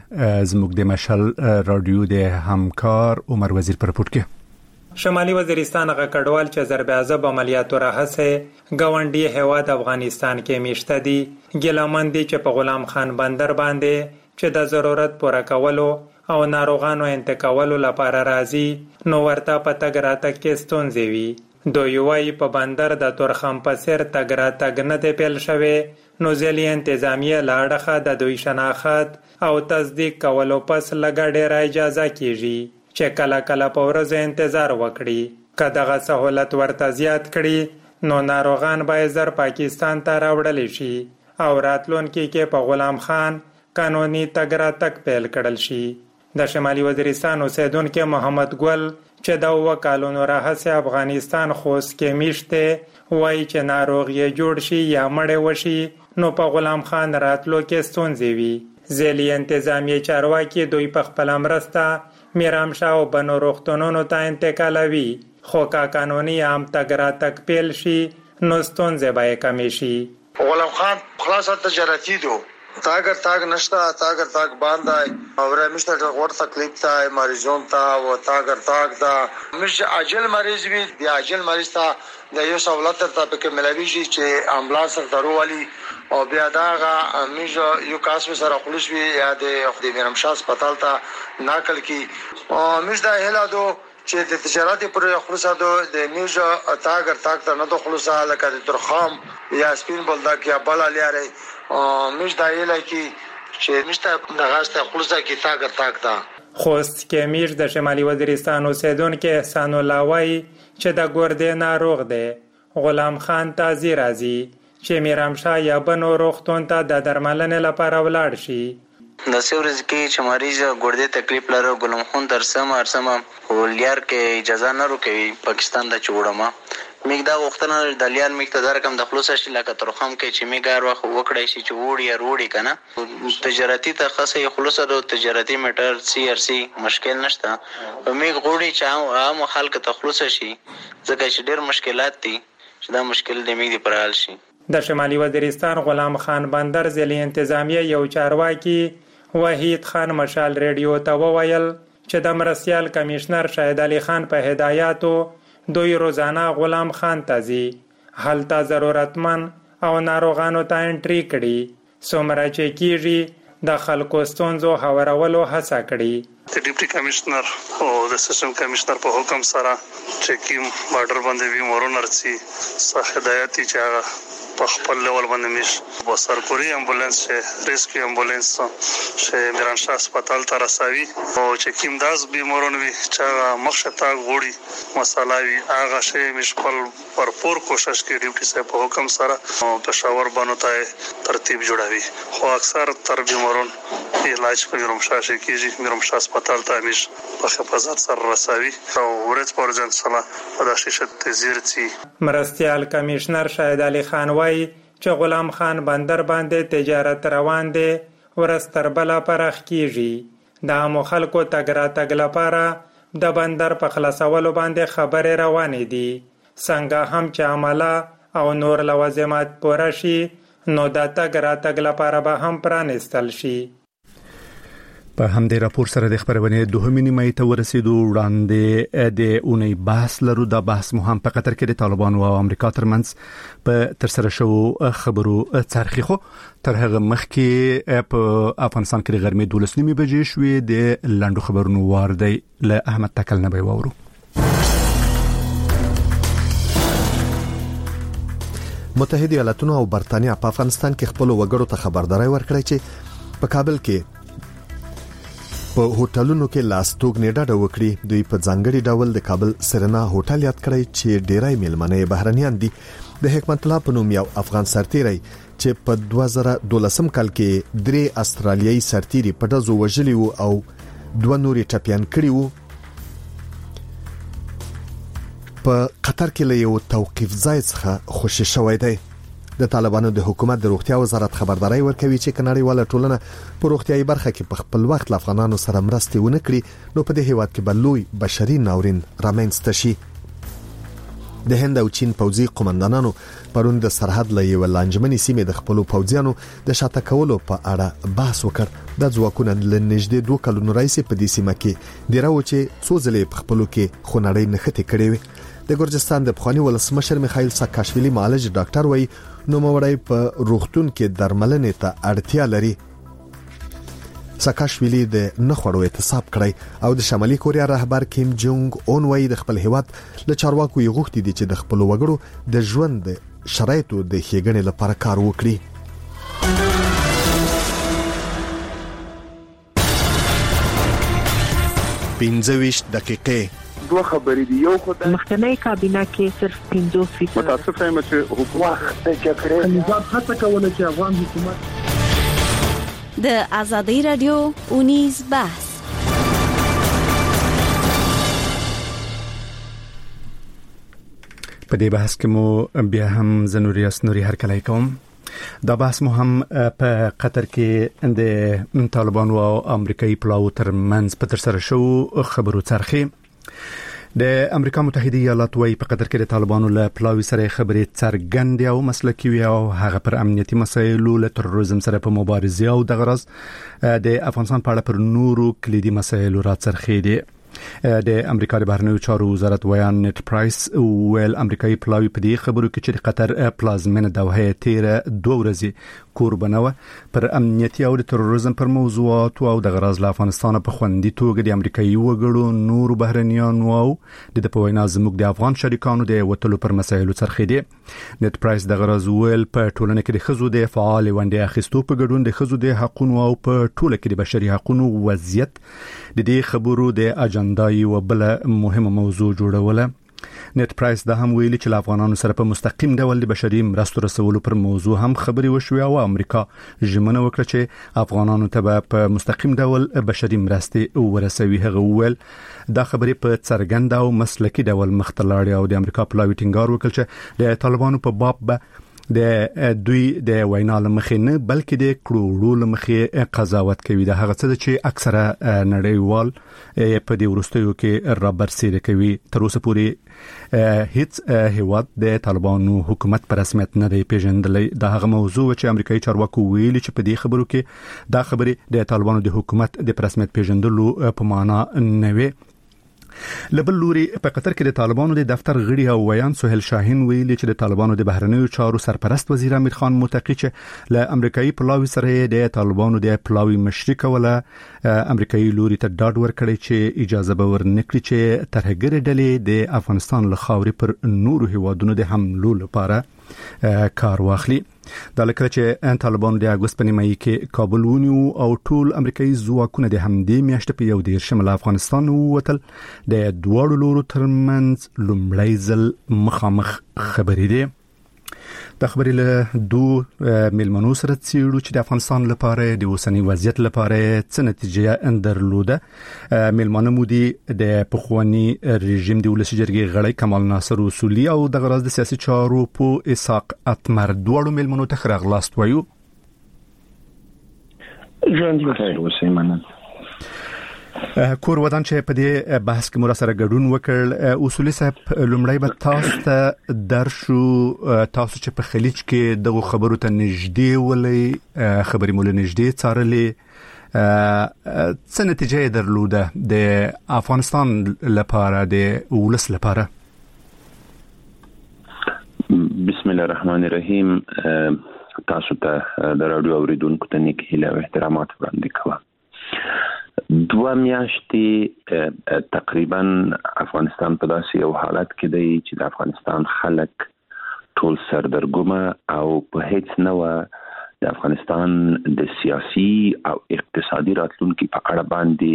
د زموږ د مشال رادیو د همکار عمر وزیر پر پورت کې شمالي وزیرستان غ کډوال چې ضربعذاب عملیاتو راهسه گاونډي هیواد افغانستان کې میشته دي ګلامن دي چې په غلام خان بندر باندې چې د ضرورت پوره کولو او ناروغانو انتقالولو لپاره راځي نو ورته په تګ راتګ کې ستونزې وي. دوی وايي په بندر د تورخم په سر تګ راتګ نه دی پیل شوی نو ځلې انتظامیه لاړه د دوی شناخت او تصدیق کولو پس لګا ډېر اجازه کیږي چې کله کله په ورځ انتظار وکړي. که دغه سہولت ورته زیات کړي نو ناروغان به زر پاکستان ته راوړل شي او راتلونکي کې په غلام خان قانوني تګ راتګ پیل کړل شي. د شمالي وزیرستان اوسیدونکو محمد ګل چې د وکالونو راهسه افغانستان خوست کې میشته وایي چې ناروغي جوړ شي یا مړ وشي نو په غلام خان راتلو کې ستونزې وي. ځلې انتظامیه چارواکي دوی په خپل مرسته میرامشاه او بنو روغتونونو ته انتقالوي خو کا قانوني عام تګ راتګ پیل شي نو ستونزې به کمې شي. غلام خان خلاصه تجارتي دو تاگر تاگ نشتا تاگر تاگ باندای اور مشتر غور تکلیف تا مریضون تا و تاگر تاگ دا مش عاجل مریض وی دی عاجل مریض تا د یو سہولت ته په ملوي شي چې امبولانس درو والی او بیا داغه مش یو کاس سره خلص وی یا د میرمشاه هسپتال ته ناقل کی او مش دا هلا دو چې د تجارت پر خلصا دو د میج تاگر تاگ ته نه دو خلصا لکه د ترخام یا سپین بلدا کې بل الیاره مش دایله کی چې مشته دغه خلصا کی تاگر تاگ دا. خوست کې میر د شمالي وزیرستان اوسیدونکو احسان الله وایي چې د ګردې ناروغ دی. غلام خان تازي راځي چې میرامشاه یا بنو روغتون ته د درملنې لپاره ولاړ شي. د سورز کې چې مریض ګردې تکلیف لري غلام خان درسم وليار کې اجازه نه ورکوي پاکستان د چوڑما میګ دا وختونه د لیان میګ ته درکم د خلاص شي لکه ترخم کې چې میګار واخ وکړای شي چې وړي یا وړي کنه تجارتي تخصصي خلاص د تجارتي میټر سی ار سی مشکل نشته میګ غوړي چې عام خلک ته خلاص شي ځکه چې ډېر مشکلات دي چې دا مشکل د میګ پر حل شي. د شمالي وزیرستان غلام خان بندر ضلع انتظامیه یو چارواکي وحید خان مشال ریډیو ته وویل چې د مرستیال کمشنر شاهد علي خان په هدایاتو دوی روزانه غلام خان تازي حالته ضرورتمن او ناروغانو ته انټری کړي څومره چې کیږي د خلکو ستونزو هوارولو هڅه کړي. د ډیپټي کمشنر او د سیستم کمشنر په حکم سره چې کوم بارډر باندې وی مورونر سي هدایت چې هغه په خپل لیول باندې میش بسرکوري امبولانس ریسکیو امبولانس چې میرانشاه هسپتال ته رسوي او چې کوم داس بیمارون وي چې مخشه تا غوړي مساله وي هغه شی میش خپل پرپور کوشش کوي ډیوټي صاحب په حکم سره پېښور باندې ته ترتیب جوړوي خو اکثر تر بیمارون علاج په میرانشاه شي کیږي میرانشاه هسپتال ته میش په حفاظت سره رسوي او ورځ پر ځان سره په داسې شت زیرتي مرستيال کمشنر شاهد علي خان وايي چې غلام خان بندر باندې تجارت روان دي ورستر بلا پرخ کیږي د عام خلکو تګ لپاره د بندر په خلاصولو باندې خبره روانې دي څنګه هم چې عمله او نور لوازمات پوره شي نو د تګ لپاره به هم پرانستل شي. په همدې راپور سره د خبرونه دوهمې نیمه ته ورسېدو وړاندې د اونۍ بحث لرو. دا بحث مو هم په قطر کې د طالبانو او امریکا ترمنځ په ترسره شو خبرو څرخي خو تر هغه مخکې په افغانستان کې د غرمې 12 بجې شوې د لاندو خبرونو واردی له احمد تکل نه به وورو. متحده ایالاتونو او برتانیا په افغانستان کې خپل وګړو ته خبرداري ورکړه چې په کابل کې په هوټلونو کې لاستوګ نیډه وکړي. دوی په ځانګړي ډول د کابل سرنا هوټل یاد کړی چې ډیرای میلمنې بهرنیان دي. د حکمت الله په نوم یو افغان سرتیری چې په 2012 کال کې 3 استرالیایي سرتیري په دزو وژلي وو او 2 نوري ټپيان کړي وو په قطر کې له یو توقيف ځای څخه خوشی شوی دی. د طالبانو د حکومت د روغتیا وزارت خبرداري ورکوي چې کناړیواله ټولنه په روغتیاي برخه کې په خپل وخت له افغانانو سره مرستې ونه کړي نو په دې هیواد کې بلوي بشري ناورین رامنځته شي. د هند او چین پوځي قومندانانو پرون د سرحد له یو لانجمنې سیمې د خپل پوځیانو د شاته کولو په اړه بحث وکړ. د ځواکونو له نږدې 2 کلونو راځي په دې سیمه کې د راو چې څو ځلې په خپل کې خونړۍ نښتې کړې وي. د ګرجستان د بخوانی ولسمشر میخائیل ساکاشویلی معالج ډاکټر وای نو موړی په روغتون کې درملنې ته اړتیا لري. ساکاشویلی د نخړو اعتصاب کړی او د شمالي کوریا رهبر کیم جونګ اون وای د خپل هیواد له چارواکو یې غوښتي دي چې د خپل وګړو د ژوند شرایطو د ښېګڼې لپاره کار وکړي. 25 دقیقې دوه خبرې دي. یو خدای مخکنی کابینه کې صرف 50% متاسف یم چې حکومت د جګړې نظام هڅه کوله چې افغان حکومت د آزادۍ رادیو اونیز بحث په دې بحث کې مو بیا هم زنوري اسنوري هرکلی کوم. دا بحث مو هم په قطر کې د طالبانو او امریکایي پلاو ترمنځ په ترسره شو خبرو څرخي. د امریکا متحده ایالات وايي په قطر کې د طالبانو له پلاوي سره خبرې څرګندې او مسلکي وي او هغه پر امنیتي مسایلو له تروریزم سره په مبارزه او د غرض د افغانستان په اړه پر نورو کلیدي مسایلو را څرخي دي. د امریکا د بهرنیو چارو وزارت ویان نت پرایس ویل امریکایي پلاوی په دې خبرو کې چې د قطر پلازمینه دوحه تیره 2 ورځې قربانوه پر امنیتي او د تروریزم پر موضوعات او د غرض له افغانستان په خوندي توګه د امریکایي وګړو نور بهرنیانو او د پوینا زموږ د افغان شریکانو د وټلو پر مسایلو څرخي دي. نت پرایس د غرض ویل په ټولنه کې د خزو د فعال ونډه اخیستو په ګډون د خزو د حقوقو او په ټوله کې د بشري حقوقو وضعیت د دې خبرو د اجندای او بل مهمه موضوع جوړوله. نت پرایس دا هم ویلي چې افغانانو سره په مستقیم ډول د بشري مرستو رسولو پر موضوع هم خبري وشوي او امریکا ژمنه وکړه چې افغانانو ته په مستقیم ډول بشري مرستې ورسوي. هغه ویل دا خبري په څرګند او مسلکي ډول مختلړي او د امریکا پلاوی ټینګار وکړ چې د طالبانو په باب به د دوی د وینا لمخې نه بلکې د کړوړو لمخې قضاوت کوي. دا هغه څه چې اکثره نړیوال په دې ورستیو کې رابرسېره کوي. تر اوسه پورې هیڅ هیواد د طالبانو حکومت په رسمیت نه دی پیژندلی. دا هغه موضوع چې امریکایي چارواکو ویلي چې په دې خبرو کې دا خبرې د طالبانو د حکومت د رسمیت پیژندلو په معنا نه وي. لبل لوري په قطر کې د طالبانو د دفتر غړي او ویان سهیل شاهین ویلي چې د طالبانو د بهرنیو چارو سرپرست وزیر امیر خان متقی چې له امریکایي پلاوی سره د طالبانو د پلاوی مشرک ولا امریکایي لوري ته ډاډ ورکړي چې اجازه به ورنکړي چې ترهګر ډلې د افغانستان له خاورې پر نورو هیوادونو د حملو لپاره کار واخلي. دا لکه چې طالبان د اگست په نیمایي کې کابل ونیو او ټول امریکایي ځواکونه د همدې میاشتې په 1 شمال افغانستان ووتل. د دوړو لورو ترمنځ لومړی ځل مخامخ خبرې دي. د خبرې له دوه ملمنو سره څیړو چې د افغانستان لپاره د اوسنی وضعیت لپاره څه نتیجه اندرلوده. ملمنو مودي د پخوانی رژیم د ولسی جرګې غړی کمال ناصر اصولي او د غراز د سیاسي چارو په اسحاق اتمر دوړو ملمنو ته خراغلاست وایو. ژوند بخیر اوسئ. مننه. کور ودان چې په دې بحث کې مرسته ګډون وکړ. اصولي صاحب لومړی به تاسو ته درشو، تاسو چې په خلیج کې دغه خبرو ته نږدې ولې خبرې مول نږدې څارلې، څه نتیجه درلوده د افغانستان لپاره د ولس لپاره؟ بسم الله الرحمن الرحیم. تاسو ته د رادیو اوریدونکو ته نیک هیله او احترامات وړاندې کوم. 2 میاشتې تقریبا افغانستان په داسې یو حالت کې دی چې د افغانستان خلک ټول سردرګمه او په هیڅ نوع د افغانستان د سیاسي او اقتصادي راتلونکي په اړه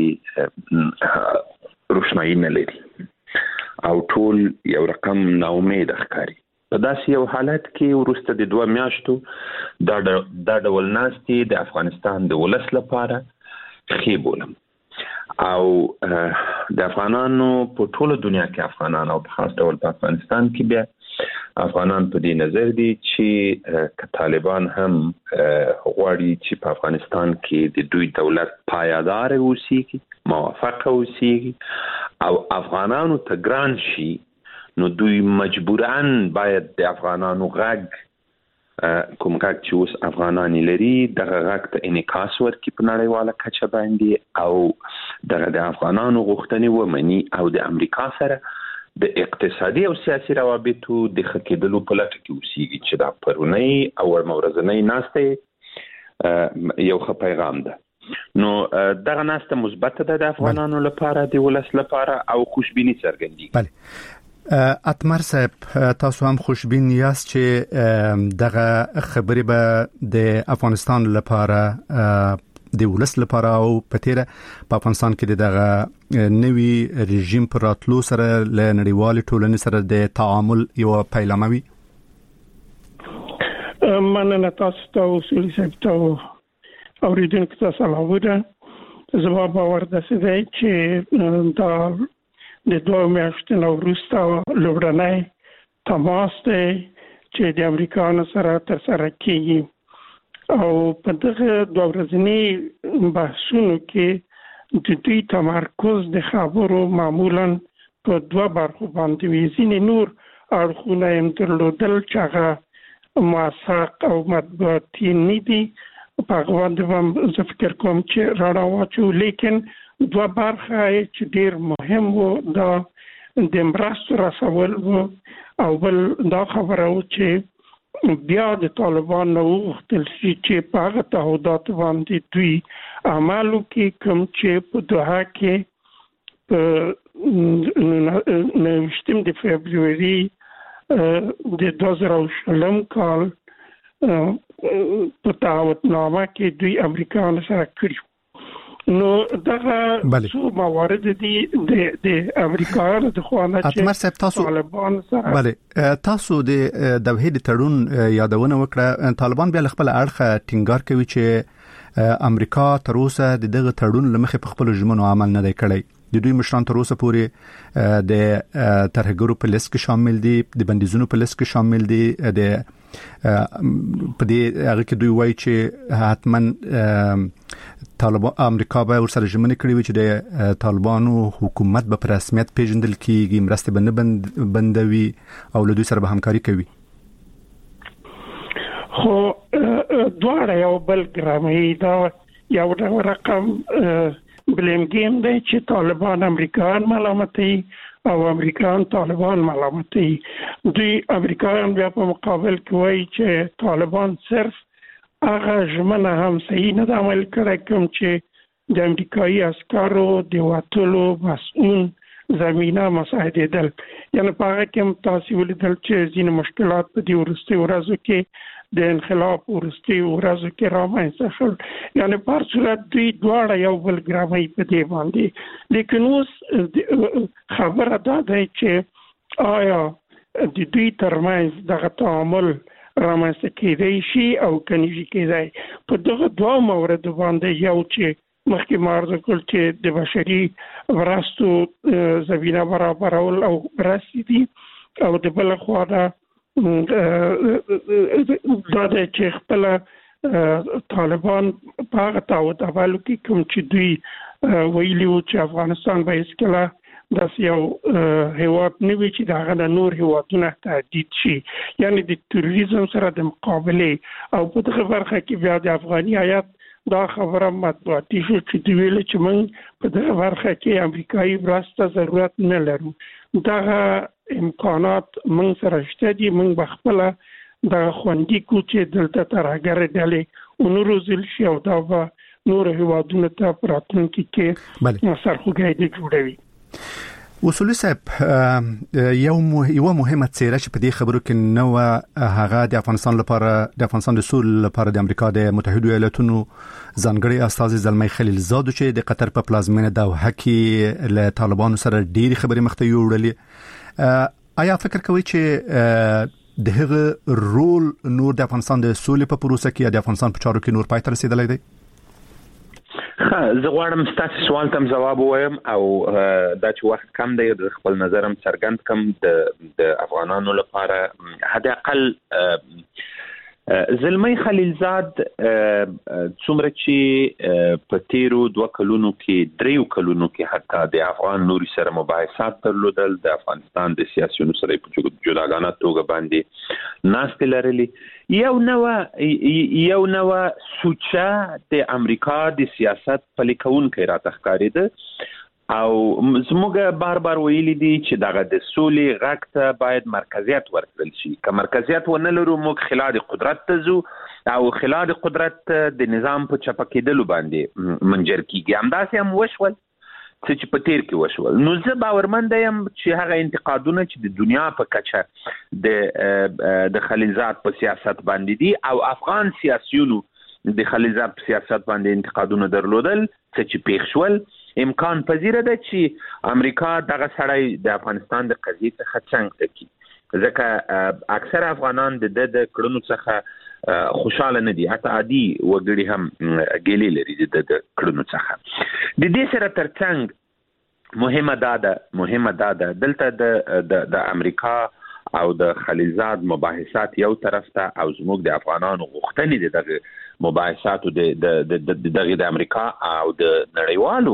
باندې روښنايي نه لري او ټول یو رقم ناامید ښکاري. په داسې یو حالت کې وروسته د 2 میاشتو دا ډول ناستي د افغانستان د ولس لپاره خې بولم او د افغانانو په ټوله دنیا کې افغانان او په خاص ډول په افغانستان کې بیا افغانان په دې نظر دي چې طالبان هم غواړي چې په افغانستان کې د دوی دولت پایدار اوسیږي، موافق اوسیږي او افغانانو ته ګران شي. نو دوی مجبوراً باید د افغانانو غږ کوم غږ چې اوس افغانان لري دغه غږ ته انعکاس ورکړي په نړیواله کچه باندې او دغه د افغانانو غوښتنې ومني او د امریکا سره د اقتصادي او سیاسي روابطو د ښه کېدلو په لټه کې اوسیږي چې دا پرونی او ورځنۍ ناسته یو ښه پیغام ده. نو دغه ناسته مثبت ده د افغانانو لپاره، د ولس لپاره او خوشبیني څرګندوي. بله اتمر صاحب، تاسو هم خوشبین یاست چې دغه خبرې به د افغانستان لپاره د ولس لپاره او په تیره په افغانستان کې دغه نوی رژیم پر راتلو سره له نړیوال ټولنې سره د تعامل یو پیلاموي؟ مننه تاسو ته اصولي صاحب ته اوریدونکو ته سلام وکړم. زما باور داسې دی چې دا د 2 میاشتې نه وروسته لومړنی تماس دی چې د امریکایانو سره ترسره کیږي او په دغه 2 ورځني بحثونو کې د دوی تمرکز د خبرو معمولا په 2 برخو باندې وي. ځینې نور اړخونه یې درلودل چې هغه موثق او مطبوعاتي نه دي، په هغه باندې هم زه فکر کوم چې رڼا واچو. لیکن 2 برخه چې ډیر مهم وو دا د مرستو رسول وو او بل دا خبره و چې بیا د طالبان نو وغوښتل شي چې په هغه تعهدات باندې دوی عمل وکړي کوم چې په دوحه کې په 19 د فبراير د 2020 کال په تعهدنامه کې دوی امریکایانو سره کړی. نو دغه څو موارد دي د امریکایانو د خوانه چې طالبان سره بله تاسو د دوحې د تړون یادونه وکړه. طالبان بیا خپل اړخ ټینګار کوي چې امریکا تر اوسه دغه تړون لمخې په خپل ژمنو عمل نه دی کړی. د دوی مشران تر اوسه پورې د ترهګرو په لیست کې شامل دي، د بندیزونو په لیست کې شامل دي. د په دې هغه کې دوی وایي چې حتما طالبان امریکا به ورسره ژمنه کړې وي چې د طالبانو حکومت به په رسمیت پیژندل کیږي، مرسته به نه بندوي او له دوی سره به همکاري کوي. خو دواړه یو بل ګرامي دا یو رقم بلیم گیم دی چې طالبان امریکایان ملامتوي او امریکایان طالبان ملامتوي. دوی امریکایان بیا په مقابل کې وایي چې طالبان صرف هغه ژمنه هم صحیح نه عمل کړی کوم چې د امریکایي عسکرو د وټلو مسؤل زمينه مساعدېدل. یعنی په هغه کې هم تاسو ولیدل چې ځینې مشکلات په دې وروستي ورځو کې د انقلاب وروستي ورځو کې رامنځته شول. یعنی په هر صورت دوی دواړه یو بل ګرامي په دې باندې. لیکن اوس خبره دا ده چې آیا د دوی ترمنځ دغه تعامل رامنځته کېدای شي او کنيږي کېدای. په دغه دوه موردو باندې یو چې مخکې مارز کول چې د بشري ورستو زمينه برابرول او برسي دي او د بل خوا دا د چې خپل طالبان په هغه تعهد اولو کې کوم چې دوی ویلي و چې افغانستان به هیڅکله داسې یو هیواد نه وي چې دغه د نور هیوادونو تهدید شي. یعنی د تروریزم سره د مقابله او په دغه برخه کې بیا د افغاني آیات دا خبره مطبوعاتي شو چې دی ویل چې موږ په دغه برخه کې امریکایي مرسته ضرورت نه لرو. دا امکانات موږ سره شته دي. موږ بخپله د خوندي کو چې دلته ترهګر ډلې ونروزل شي او دا به نور هیوادونو ته پراتونکي کې سرخوږی جوړوي. وصولي صاحب یو مهمه څیره چې په دې خبرو کې نو هغه د افغانستان لپاره د افغانستان د سول لپاره د امریکا د متحده ایالاتونو ځانګړي استاذ زلمي خلیلزاد چې د قطر په پلازمینه دوحه کې له طالبانو سره ډېری خبرې مخته یوړلې. آیا فکر کوئ چې د هغه رول نور د افغانستان د سول په پروسه کې د افغانستان په چارو کې نور پای ته رسیدلی دی؟ زه غواړم ستاسو سوال ته جواب وایم او دا چې وخت کم دی د خپل نظرم څرګند کم د افغانانو لپاره. حد اقل زلمي خلیلزاد څومره چې په تیرو 2 کلونو کې 3 کلونو کې حتی د افغان نوري سره مباحثات درلودل، د افغانستان د سیاسيونو سره په جداګانه توګه باندې ناست لرلي. یو نو سوچا د امریکا د سیاست پلیکون کې راته ښکارېده او زموږ بار ویلي دي چې دغه د سولې غږ ته باید مرکزیت ورکړل شي. که مرکزیت ونه لرو موږ خلال قدرت ته ځو او خلال قدرت د نظام په چپه کېدلو باندې منجر کیږي. همداسې هم وشول چې په تیر کې وشول. نو زه باورمند یم چې هغه انتقادونه چې د دنیا په کچه د خلیلزاد په سیاست باندې دي او افغان سیاسيونو د خلیلزاد په سیاست باندې انتقادونه درلودل چې پیښ شول، امکان پذیر ده چې امریکا دغه سړی د افغانستان د قضیې څخه څنګه کوي. ځکه اکثر افغانان د کړنو څخه خوشاله نه دي، حتی عادي وګړي هم ګیلې لري د کړنو څخه. د دې سره ترڅنګ مهمه ده دلته د امریکا او د خلیلزاد مباحثات یو طرف ته او زموږ د افغانانو غوښتنې دغه مباحثاتو د امریکا او د نړیوالو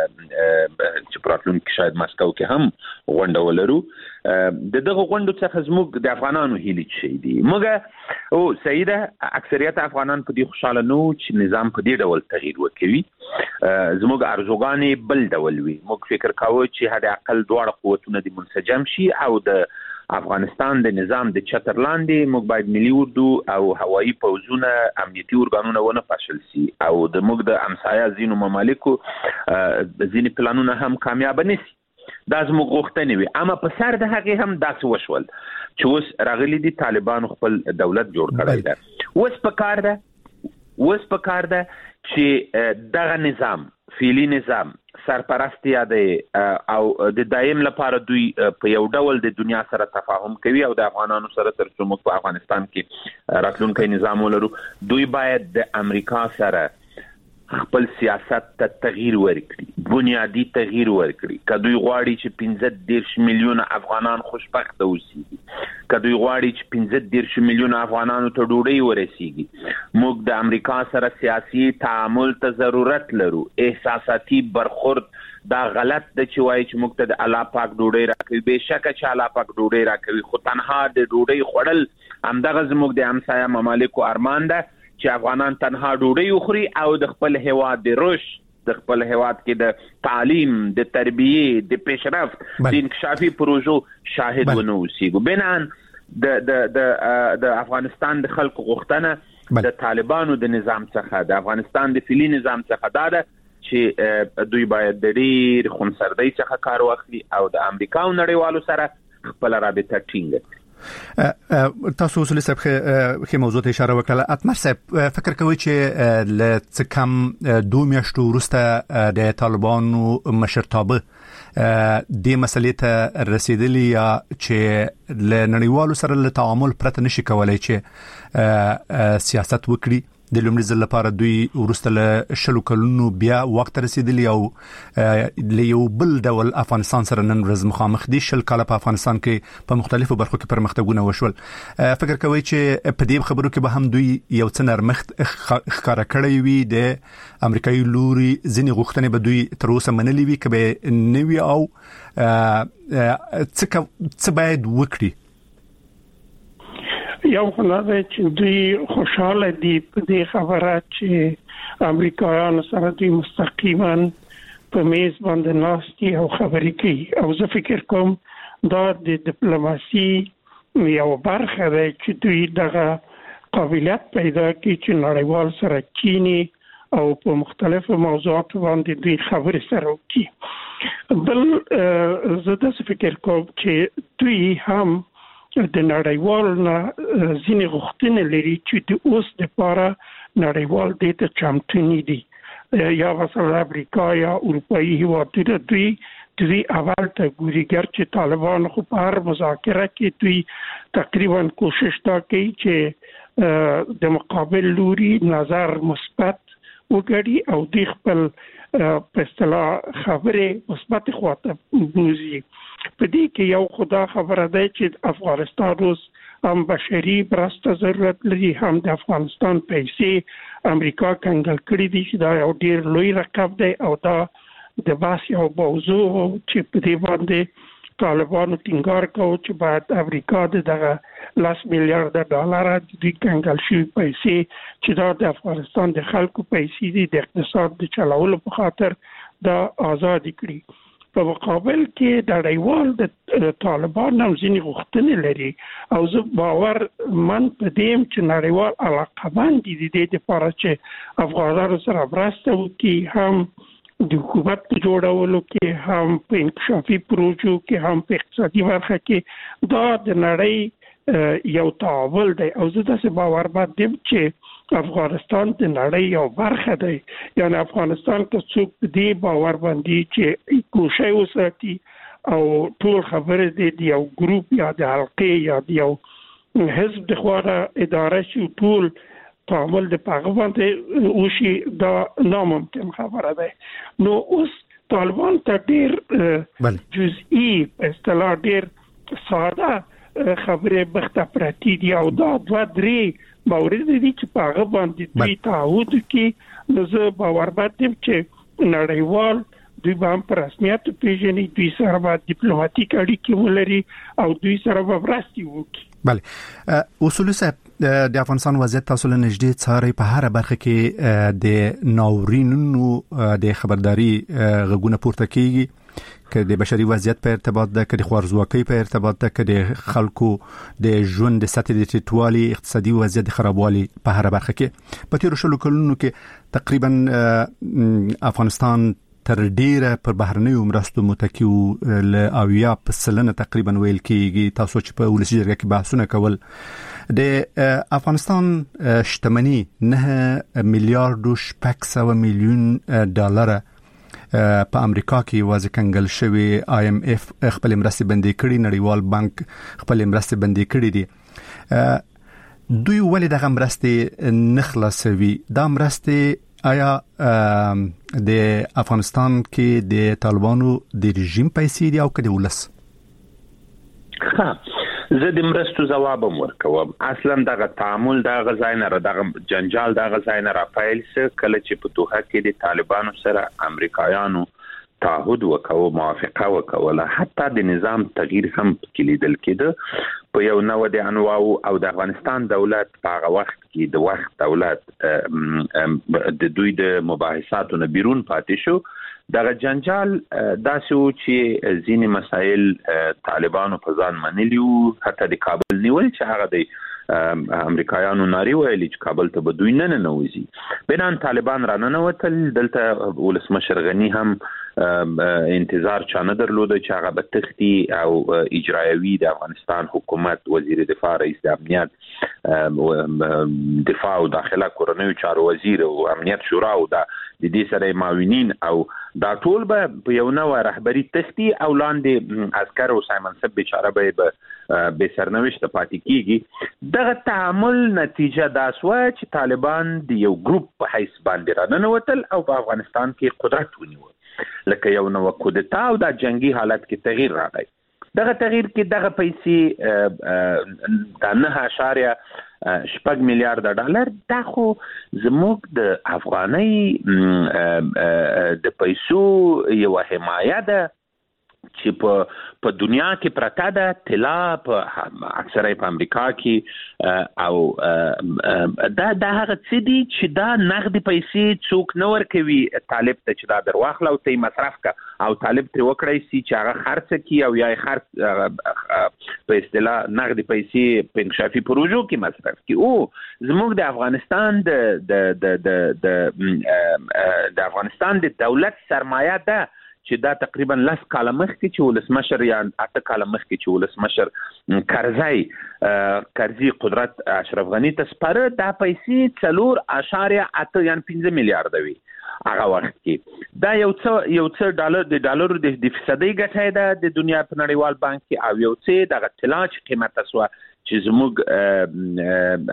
چې پراتلونکي شاید ماسکو کې هم غونډه ولرو. دغه غونډو څخه زموږ د افغانانو هیلې شي دي. موږ او سیده اکثریت افغانان په دې خوشاله نو چې نظام په دې ډول تغییر وکوي. زموږ ارزوګانې بل ډول وي. موږ فکر کاوه چې حد اقل دواړه قوتونه د منسجم شي او د افغانستان د نظام د چتر لاندې موږ باید ملي اردو او هوایي پوځونه امنیتي ارګانونه ونه پاشل سي او د موږ د همسایه ځینو ممالکو ځینې پلانونه هم کامیاب نه سي. دا زموږ غوښتنې وي. اما په سر د هغې هم داسې وشول چې اوس راغلي دي طالبانو خپل دولت جوړ کړی ده. اوس په کار ده چې دغه نظام فعلی نظام سرپرست یادې او د دایم لپاره دوی په یو ډول د دنیا سره تفاهم کوي او د افغانانو سره تر څو موږ په افغانستان کې راتلونکی نظام ولرو، دوی باید د امریکا سره خپل سیاست ته تغییر ورکړي، بنیادی تغییر ورکړي. که دوی غواړي چې 15 میلیونه افغانان خوشبخت اوسي، که دوی غواړي چې 15 میلیونه افغانانو ته ډوډۍ ورسیږي، موږ د امریکا سره سیاسي تعامل ته ضرورت لرو. احساساتي برخورد دا غلط ده چې وایي چې موږ ته د الله پاک ډوډۍ راکوي. بېشکه چې الله پاک ډوډۍ راکوي، خو تنها د ډوډۍ خوړل همدغه زموږ د همسایه ممالکو ارمان ده چې افغانان تنها ډوډۍ وخوري او د خپل هیواد د رشد، د خپل هیواد کې د تعلیم، د تربیه، د پیشرفت، د انکشافي پروژو شاهد ونه اوسېږو. بنان د افغانستان د خلکو غوښتنه د طالبانو د نظام څخه، د افغانستان د فعلی نظام څخه دا ده چې دوی باید د ډیر خونسردۍ څخه کار واخلي او د امریکا او نړیوالو سره خپل رابطه ټینګ کړي. تاسو اصولي صاحب خې موضوع ته اشاره وکړه. اتمر صاحب فکر کوي چې ل څه کم 2 میاشتو وروسته د طالبانو مشرتابه د مسلې ته رسیدلی یا چې ل نړیوالو سره له تعامل پرته نشي کولای چې سیاست وکړي. د لومړي ځل لپاره دوی ورسته له شلو کلونو بیا وخت رسیدلی او له یو بل ډول افغانستان سره نن ورځ مخامخ دي. 10 کاله په افغانستان کې په مختلفو برخو کې پرمختګونه وشول. فکر کوي چې په دې خبرو کې به هم دوی یو څه نرمښت ښکارا کړی وي. د امریکایي لوري ځینې غوښتنې به دوی تر اوسه منلې وي کبه نوي او څه باید وکړي. یو خلک چې دوی خوشاله دي په دې خبره چې امریکایانو سره دوی مستقیما په میز باندې ناستي او خبرې کوي او زه فکر کوم دا د ډیپلوماسي یو برخه ده چې دوی دغه قابلیت پیدا کړي چې نړیوال سره کینی او په مختلفو موضوعاتو باندې دوی خبرې سره وکړي. بل زه د فکر کوم چې دوی هم د نړیوال نه ځینې غوښتنې لري چې د اوس لپاره نړیوال دې ته چمتو دي. یا مثلا امریکا یا اروپایي هیوادونه دوی اول ته ګوري چې طالبان خو په هر مذاکره کې دوی تقریبا کوشش تا کوي چې د مقابل لوري نظر مثبت وکړي او د خپل په اصطلاح خبره مثبت خواته بوزي. په دې کې یو خدا خبره ده چې افغانستان اوس هم بشري مرسته ضرورت لري، هم د افغانستان پیسې امریکا کنګل کړې دي چې دا یو ډیر لوی رقم دی او دا د باس یو موضوع چې په دې باندې طالبانو ټینګار کوي چې باید امریکا دغه $10 میلیارډ د دوی کنګل شوی پیسې چې دا د افغانستان د خلکو پیسې دي د اقتصاد د چلولو په خاطر دا آزاد کړي. په مقابل کې د نړیوال د طالبان هم ځینې غوښتنې لري او زه باور من په دې چې نړیوال علاقمند دي د دې لپاره چې افغانانو سره مرسته وکړي، هم د حکومت په جوړولو کې، هم په انکشافي پروژو کې، هم په اقتصادي برخه کې. دا د نړۍ یو تعامل دی او زه داسې باور باندې چې افغانستان د نړۍ یو برخه دی. یعنی افغانستان کې څوک دې باور باندې چې کوشش وساتي او ټول خبره د یو ګروپ یا د حلقې یا د یو حزب د خواله اداره شي ټول تعامل د پاغه باندې وشي، دا ناممکن خبره ده. نو اوس طالبان ته ډیر جزئی په اصطلاح ډیر ساده خبره بخته پراتی دی او دا 2-3 مورد دي چې په هغه باندې دوی تعهد کې نو زه باور باندې چې نړیوال دوی هم پر رسمیت پیژني، دوی سره به ډیپلوماټیک اړیکې ولري او دوی سره به مرستې وکړي. بله اصول صاحب د افغانستان وضعیت تاسو له نږدې څاري. په هر برخه کې د ناورینونو د خبرداري غږونه پورته کیږي که د بشري وضعیت په ارتباط ده، که د خوارزواکۍ په ارتباط ده، که د خلکو د ژوند د سطح د ټیټوالي، اقتصادي وضعیت د خرابوالي په هر برخه کې. په تیرو 10 کلونو کې تقریبا افغانستان تر ډیره پر بهرنیو مرستو متکی ل 80% تقریبا ویل کېږي. تاسو چې په ولسی جرګه کې بحثونه کول د افغانستان شتمنۍ $9 میلیارډ $600 په امریکا کې واځ کنګل شوی. IMF خپل مرستې بندي کړې، نړیوال بانک خپل مرستې بندي کړې دي. دوی ولې دغه مرستې نه خلاصوي؟ دا مرستې آیا د افغانستان کې د طالبانو د رژیم پیسې دي او که د ولس؟ زه د مرستو جواب ورکوم. اصلا دغه تعامل دغه ځای نه دغه جنجال دغه ځای نه راپیل سه کله چې په دوحه کې د طالبانو سره امریکایانو تعهد وکاو، موافقه وکوله، حتی د نظام تغییر هم لیدل کېده. په یو نوع د انواو او د افغانستان دولت په هغه وخت کې د وخت دولت د دوی د مباحثاتو نه بیرون پاتې شو. دغه جنجال داسې و چې ځینې مسایل طالبانو په ځان منلي وو، حتی د کابل نیول چې هغه د امریکایانو ناري ویلي چې کابل ته به دوی نه ننوځي. بنان طالبان را ننوتل. دلته ولسمشر غني هم انتظار چا نه درلوده چې هغه به تختی او اجرایوي د افغانستان حکومت، وزیر دفاع، رئیس د امنیت، دفاع او داخله کورنیو چارو وزیر او امنیت شورا او د دې سره معاونین او دا ټول به په یو نوع رهبری تختی او لاندې عسكر او سایمن سب بیچاره به سرنوشت پاتې کیږي. دغه تعامل نتیجه دا سوه چې طالبان د یو ګروپ په حیث باندې را ننوتل او په افغانستان کې قدرت ونیول، لکه یو نوع کودتا او د جنگي حالت کې تغییر راغی. دغه تغییر کې دغه پیسې د 9.8 میلیارډ ډالر دا خو زموږ د افغانۍ د پیسو یو حمایه ده چې په دنیا کې پرته ده. طلا په اکثره په امریکا کې او دا هغه څه دي چې دا نغدي پیسې څوک نه ورکوي طالب ته چې دا درواخله او ته مصرف کا او طالب ته وکړای سي چې هغه خرڅ کی او یا خرڅ په اصطلاح نغدي پیسې په انکشافي پروژو کې مصرف کی. او زموږ د افغانستان د افغانستان د دولت سرمایه ده چې دا تقریبا 10 کاله مخکې چې ولسمشر یا 8 کاله مخکې چې ولسمشر کرزي قدرت اشرف غني ته سپاره، دا پیسې 4.8 یا 5 میلیارډ وي هغه وخت کې. دا یو څه ډالر د فیصدي ګټه ده د دنیا په نړیوال بانک کې، او یو څه دغه طلا چې قیمت اسوه چې زموږ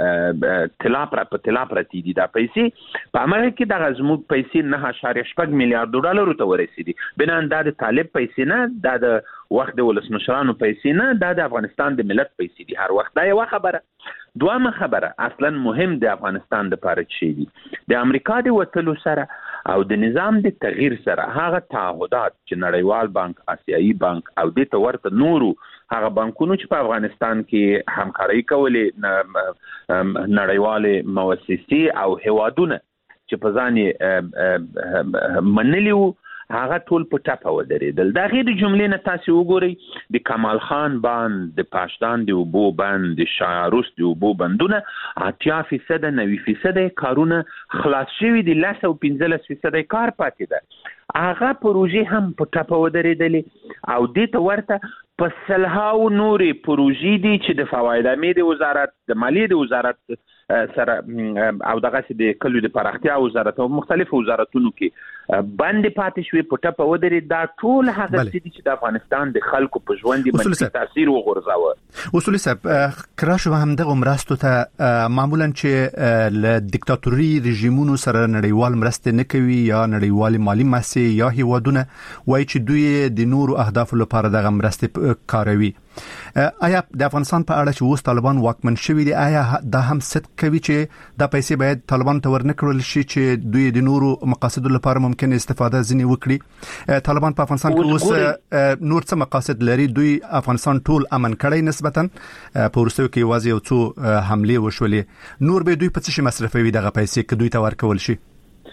طلا پرتی دي. دا پیسې په عمل کې دغه زموږ پیسې 9.8 میلیارډ ډالر ته ورسېدي. بنان دا د طالب پیسې نه، دا د وخت د ولسمشرانو پیسې نه، دا د افغانستان د ملت پیسې دي. هر وخت دا یو خبره. دوامه خبره اصلا مهم د افغانستان د پاره چي دي د امریکا د وټلو سره او د نظام د تغییر سره هغه تعهدات چې نړیوال بانک، آسیایي بانک او د تورته نورو هغه بانکونو چې په افغانستان کې همکاري کولې نړیوالې مؤسسې او هوادونه چې په ځان منلیو هغه ټول په ټاپه ودرېدل. دا غیر جملې نه تاسو وګورئ د کمال خان باند، د پاشدان د اوبو باند، د شاروس د اوبو بندونه 80% 90% کارونه خلاص شوي دي، 10 او 15% کار پاتې ده. هغه پروژې هم په ټاپه ودرېدلې او دې ته ورته په سلهاو نورې پروژې دي چې د فواید امید وزارت، د مالیې د وزارت سره او دغه د کلو د پراختیا وزارت او مختلفو وزارتونو کې باندې پاتې شوې په ټاپه ودرې. دا ټول هغه چې د افغانستان د خلکو په ژوند باندې منفي تاثیر وغورځاوه. اصولي صاحب کراشو هم دغه مرستو ته معمولا چې له دیکتاتوري رژیمونو سره نړیوال مرسته نه کوي یا نړیوال مالی مؤسسې یا هیوادونه وایي چې دوی د نورو اهداف لپاره دغه مرسته کاروي. آیا د افغانستان په اړه چې اوس طالبان واکمن شوي دي، آیا دا هم صدق کوي چې دا پیسې باید طالبان ته ورنکړل شي چې دوی د نورو مقاصدو لپاره ممکن استفاده ځنی وکړي؟ طالبان په افغانستان کې اوس نور څه مقاصد لري؟ دوی افغانستان ټول امن کړی نسبتا په ورسو کې واځي او څو حمله وشولې، نور به دوی په څه مصرفوي دغه پیسې که دوی ته ورکول شي؟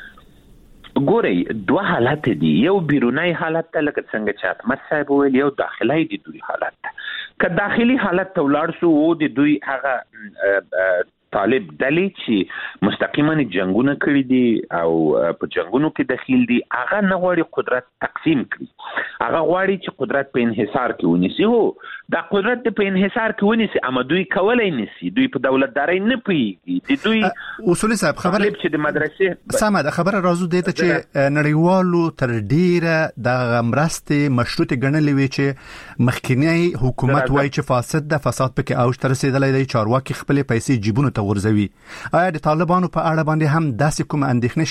ګورئ دوه حالت دي، یو بیرونی حالت ته لکه څنګه چې احمد صاحب ویل، یو داخلي دي دوی حالت ته. که داخلي حالت ته ولاړ شو او د دوی هغه طالب ډلې چې مستقیما جنگونه کړی دي او په جنگونو کې دخیل دي، هغه نه غواړي قدرت تقسیم کړي، هغه غواړي چې قدرت په انحصار کې ونیسي. هو دا قدرت په انحصار کې ونیسي، اما دوی کولای نشي، دوی په دولتداري نه پیږي. دوی اصولي صاحب خبره چې د مدرسې سمه ده، خبره راځو دی ته چې نړیوالو تر ډیره د مرستې مشروط ګڼلې وي چې مخکینی حکومت وایي چې فاسد ده، فساد پکې اوج ته رسیدلی دی، چارواکي خپل پیسې جیبونو ورزوي. آیا د طالبانو په اړه باندې هم داسې کوم اندېښنه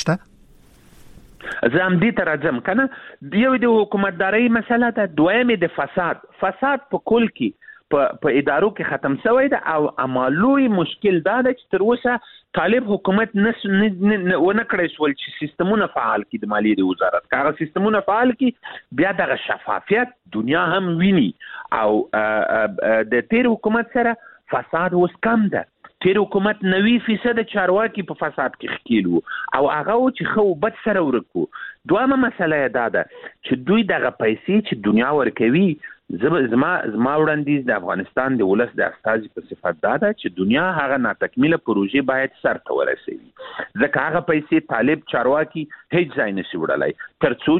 شته؟ زه هم دې ته راځم کنه. یو د حکومتداري مسله ده، دویم د فساد په کل کې په ادارو کې ختم شوی ده او عملوي مشکل دا ده چې تر اوسه طالب حکومت نه کړی شول چې سیستمونه فعال کړي د مالیې د وزارت. هغه سیستمونه فعال کړي بیا دغه شفافیت دنیا هم ویني او د تیر حکومت سره فساد اوس کم ده. تیر حکومت 90% چارواکي په فساد کې ښکیل وو او هغه چې خو بد سره ورکو. دویمه مسله دا ده چې دوی دغه پیسې چې دنیا ورکوي، زما وړاندیز د افغانستان د ولس د استازي په صفت دا ده چې دنیا هغه ناتکمیله پروژې باید سرته ورسوي، ځکه هغه پیسې طالب چارواکي هیڅ ځای نشي وړلای تر څو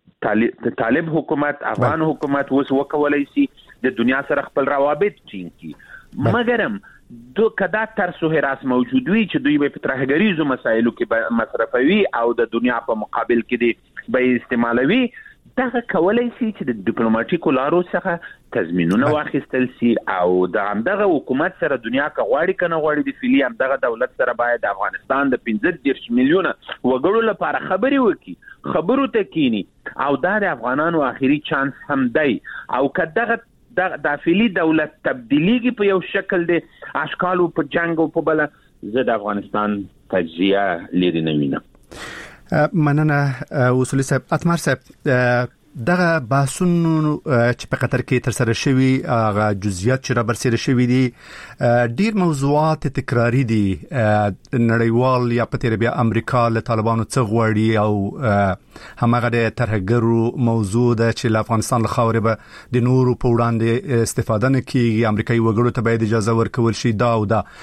چې طالب حکومت افغان حکومت اوس وکولای شي د دنیا سره خپل روابط ټینګ کړي. مګرم کدا ترس او هراس موجود وي چې دوی به په ترهګریزو مسایلو کې مصرفوي او د دنیا په مقابل کې دی به استعمالوي، دغه کولای شي چې د ډیپلوماټیکو لارو څخه تضمینونه واخیستل شي او د همدغه حکومت سره دنیا کا غواړي کنه غواړي د فعلی همدغه دولت سره باید افغانستان د 15 میلیونه وګړو لپاره خبري وکړي، خبرو ته کینی او دا د افغانانو اخیری چانس هم دی. او کداغه د فعلی دولت تبدیلیږي په یو شکل دی اشکالو په جنگ او په بل، زه د افغانستان تجزیه لري نه وینم. مننه اصولي صاحب. اتمر صاحب، دغه بحثونو چې په قطر کې تر سره شوي هغه جزئیات چې را برسېره شوي دي ډیر موضوعات تکراری دي. نړیوال یا په تیر بیا امریکا له طالبانو څخه غواړي او همغه د ترهګرو موضوع ده چې له افغانستان له خاورې به د نورو په وړاندې استفاده نه کیږي، امریکایي وګړو ته باید اجازه ورکول شي. دا او دا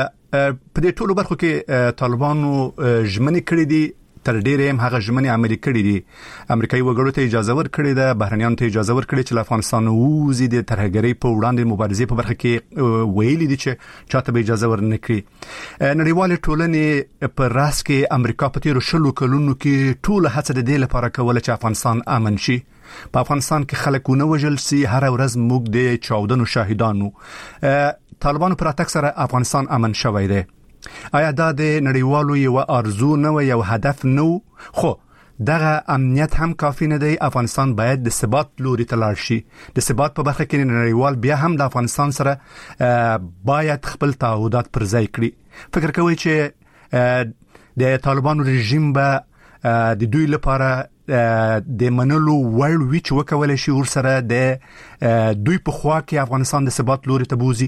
په دې ټولو برخو کې طالبانو ژمنې کړې دي، تر ډیره هم هغه ژمنې عملي کړې دي. امریکایي وګړو ته اجازه ورکړې ده، بهرنیانو ته اجازه ورکړې چې له افغانستان ووځي، د ترهګرۍ په وړاندې مبارزې په برخه کې ویلي دي چې چاته به اجازه ورنکړي. نړیوال ټولنې په راس کې امریکا په تیرو 20 کلونو کې ټول هڅه د دې لپاره کوله چې افغانستان امن شي. په افغانستان کې خلکونه وژل سي، هر ورځ موږ د چاودنو شاهدانو. طالبانو پر اتک سره افغانستان امن شوی دی. آیا دا د نړیوالو یو ارزو نه و، یو هدف نه و؟ خو دغه امنیت هم کافی نه دی. افغانستان باید د ثبات لوري ته لاړ شي. د ثبات په برخه کې نړیوال بیا هم د افغانستان سره باید خپل تعهدات پر ځای کړي. فکر کوي چې د طالبانو رژیم به د دوی لپاره د منلو وړ وی چې وکولای شي ورسره د دوی په خوا کې افغانستان د ثبات لوري ته بوزي؟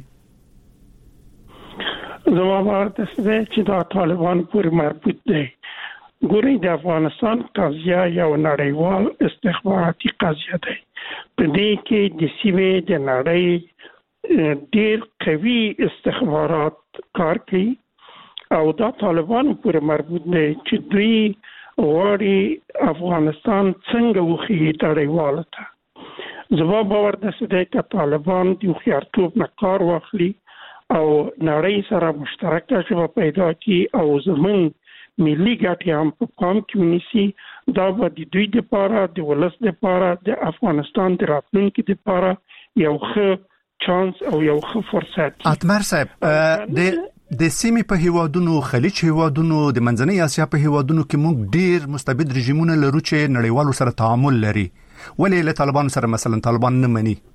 زما باور ده چې دا طالبان پورې مربوط دی. ګورئ، د افغانستان قضیه یو نړیوال استخباراتي قضیه ده. په دې کې د سیمې د نړۍ ډېر قوي استخبارات کار کوي او دا طالبان پورې مربوط دی چې دوی غواړي افغانستان څنګه وخی نړیوال ته. زما باور ده چې طالبان د خيارتوب نه کار واخلي او نړۍ سره مشترکه ژبه پیدا کړي او زموږ ملي ګټې هم په پام کې ونیسي. دا به د دوی لپاره، د ولس لپاره، د افغانستان د راتلونکي لپاره یو ښه چانس او یو ښه فرصت. اتمر صاحب، د سیمې په هیوادونو، خلیج هیوادونو، د منځنۍ اسیا په هیوادونو کې موږ ډیر مستبد رژیمونه لرو چې نړیوالو سره تعامل لري، ولې له طالبانو سره مثلا طالبان نه مني؟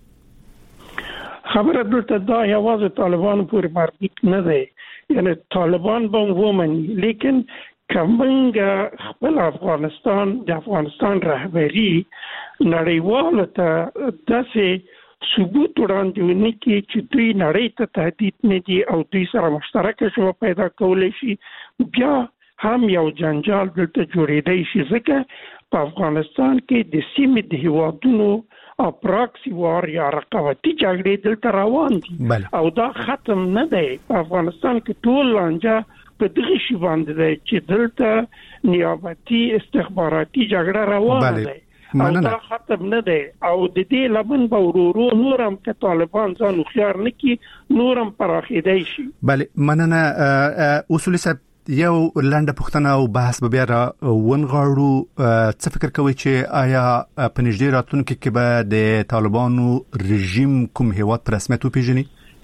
خبره دلته دا یوازې طالبان پورې مربوط نه دی، یعنی طالبان به ومني، لیکن کومنګ خپل افغانستان د افغانستان رهبری نړیوال ته داسې ثبوت وړاندې ونکړي چې دوی نړۍ ته تهدید نه دي او دوی سره مشترکه ژبه پیدا کولی شي، بیا هم یو جنجال دلته جوړېدای شي. ځکه په افغانستان کې د سیمې د هیوادونو او پراکسی وار یا رقابتي جګړې دلته روان دي او دا ختم نه دی. په افغانستان کې ټول لانجه په دغه شی باندې دی چې دلته نیابتي استخباراتي جګړه روانه ده او دا ختم نه دی او د دې لمن به ورورو نورم که طالبان ځان خيار نه کی نورم پراخیدای شي. بله، مننه اصولي صاحب. یو لنډه پوښتنه او بحث به بیا را ونغاړو. څه فکر کوي چې آیا په نږدې راتلونکي کې به د طالبانو رژیم کوم هیواد په رسمیت وپیژني؟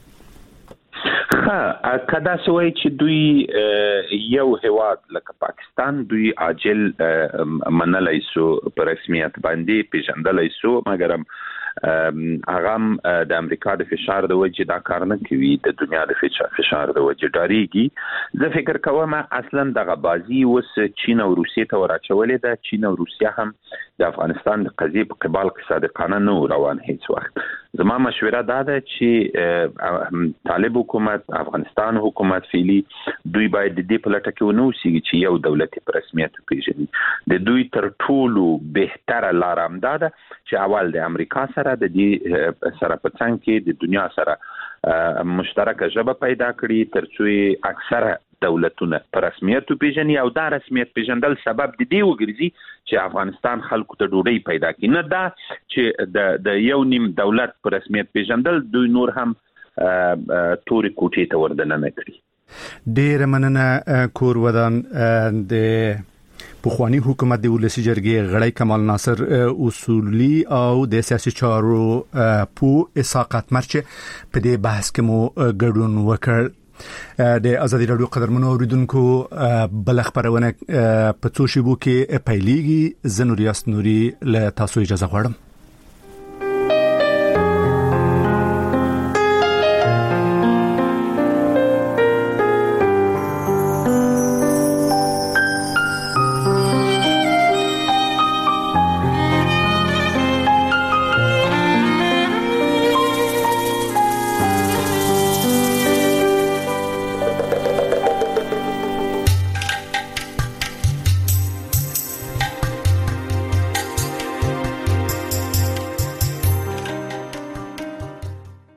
کدا سوی چې دوی یو هیواد لکه پاکستان دوی عاجل منلای سو په رسمیت باندې پیژندلای سو، مګرم هغه د امریکا د فشار د وجې دا کار نه کوي، د دنیا د فشار د وجې ډاریږي. زه فکر کوم اصلا دغه بازی وس چین او روسیې ته ورچولې ده. چین او روسیا هم د افغانستان د قضیې په قبال کې صادقانه نه روان هیڅ وخت. زما مشوره دا ده چې طالب حکومت، افغانستان حکومت فعلی دوی باید د دې په لټه کې ونه اوسېږي چې یو دولت په رسمیت وپیژني. د دوی تر ټولو بهتره لار هم دا ده چې اول د امریکا سره د دې سره په څنګ کې د دنیا سره مشترکه ژبه پیدا کړي ترڅو اکثره دولتونه په رسمیت پیژني او دا رسمیت پیژندل سبب د دې وګرځي چې افغانستان خلکو ته ډوډۍ پیدا کړي، نه دا چې د یو نیم دولت په رسمیت پیژندل دوی نور هم توري کوټې ته وردننه کړي. ډېر مننه کور ودان د پخوانی حکومت د ولسی جرګې غړی کمال ناصر اصولی او د سیاسي چارو په اساقات مرچ په دې بحث کې مو ګډون وکړ. د ازادي رادیو قدرمنو اوریدونکو بل خبرونه په څو شیبو کې پیلېږي. زه نوریاس نوري له تاسو اجازه غواړم.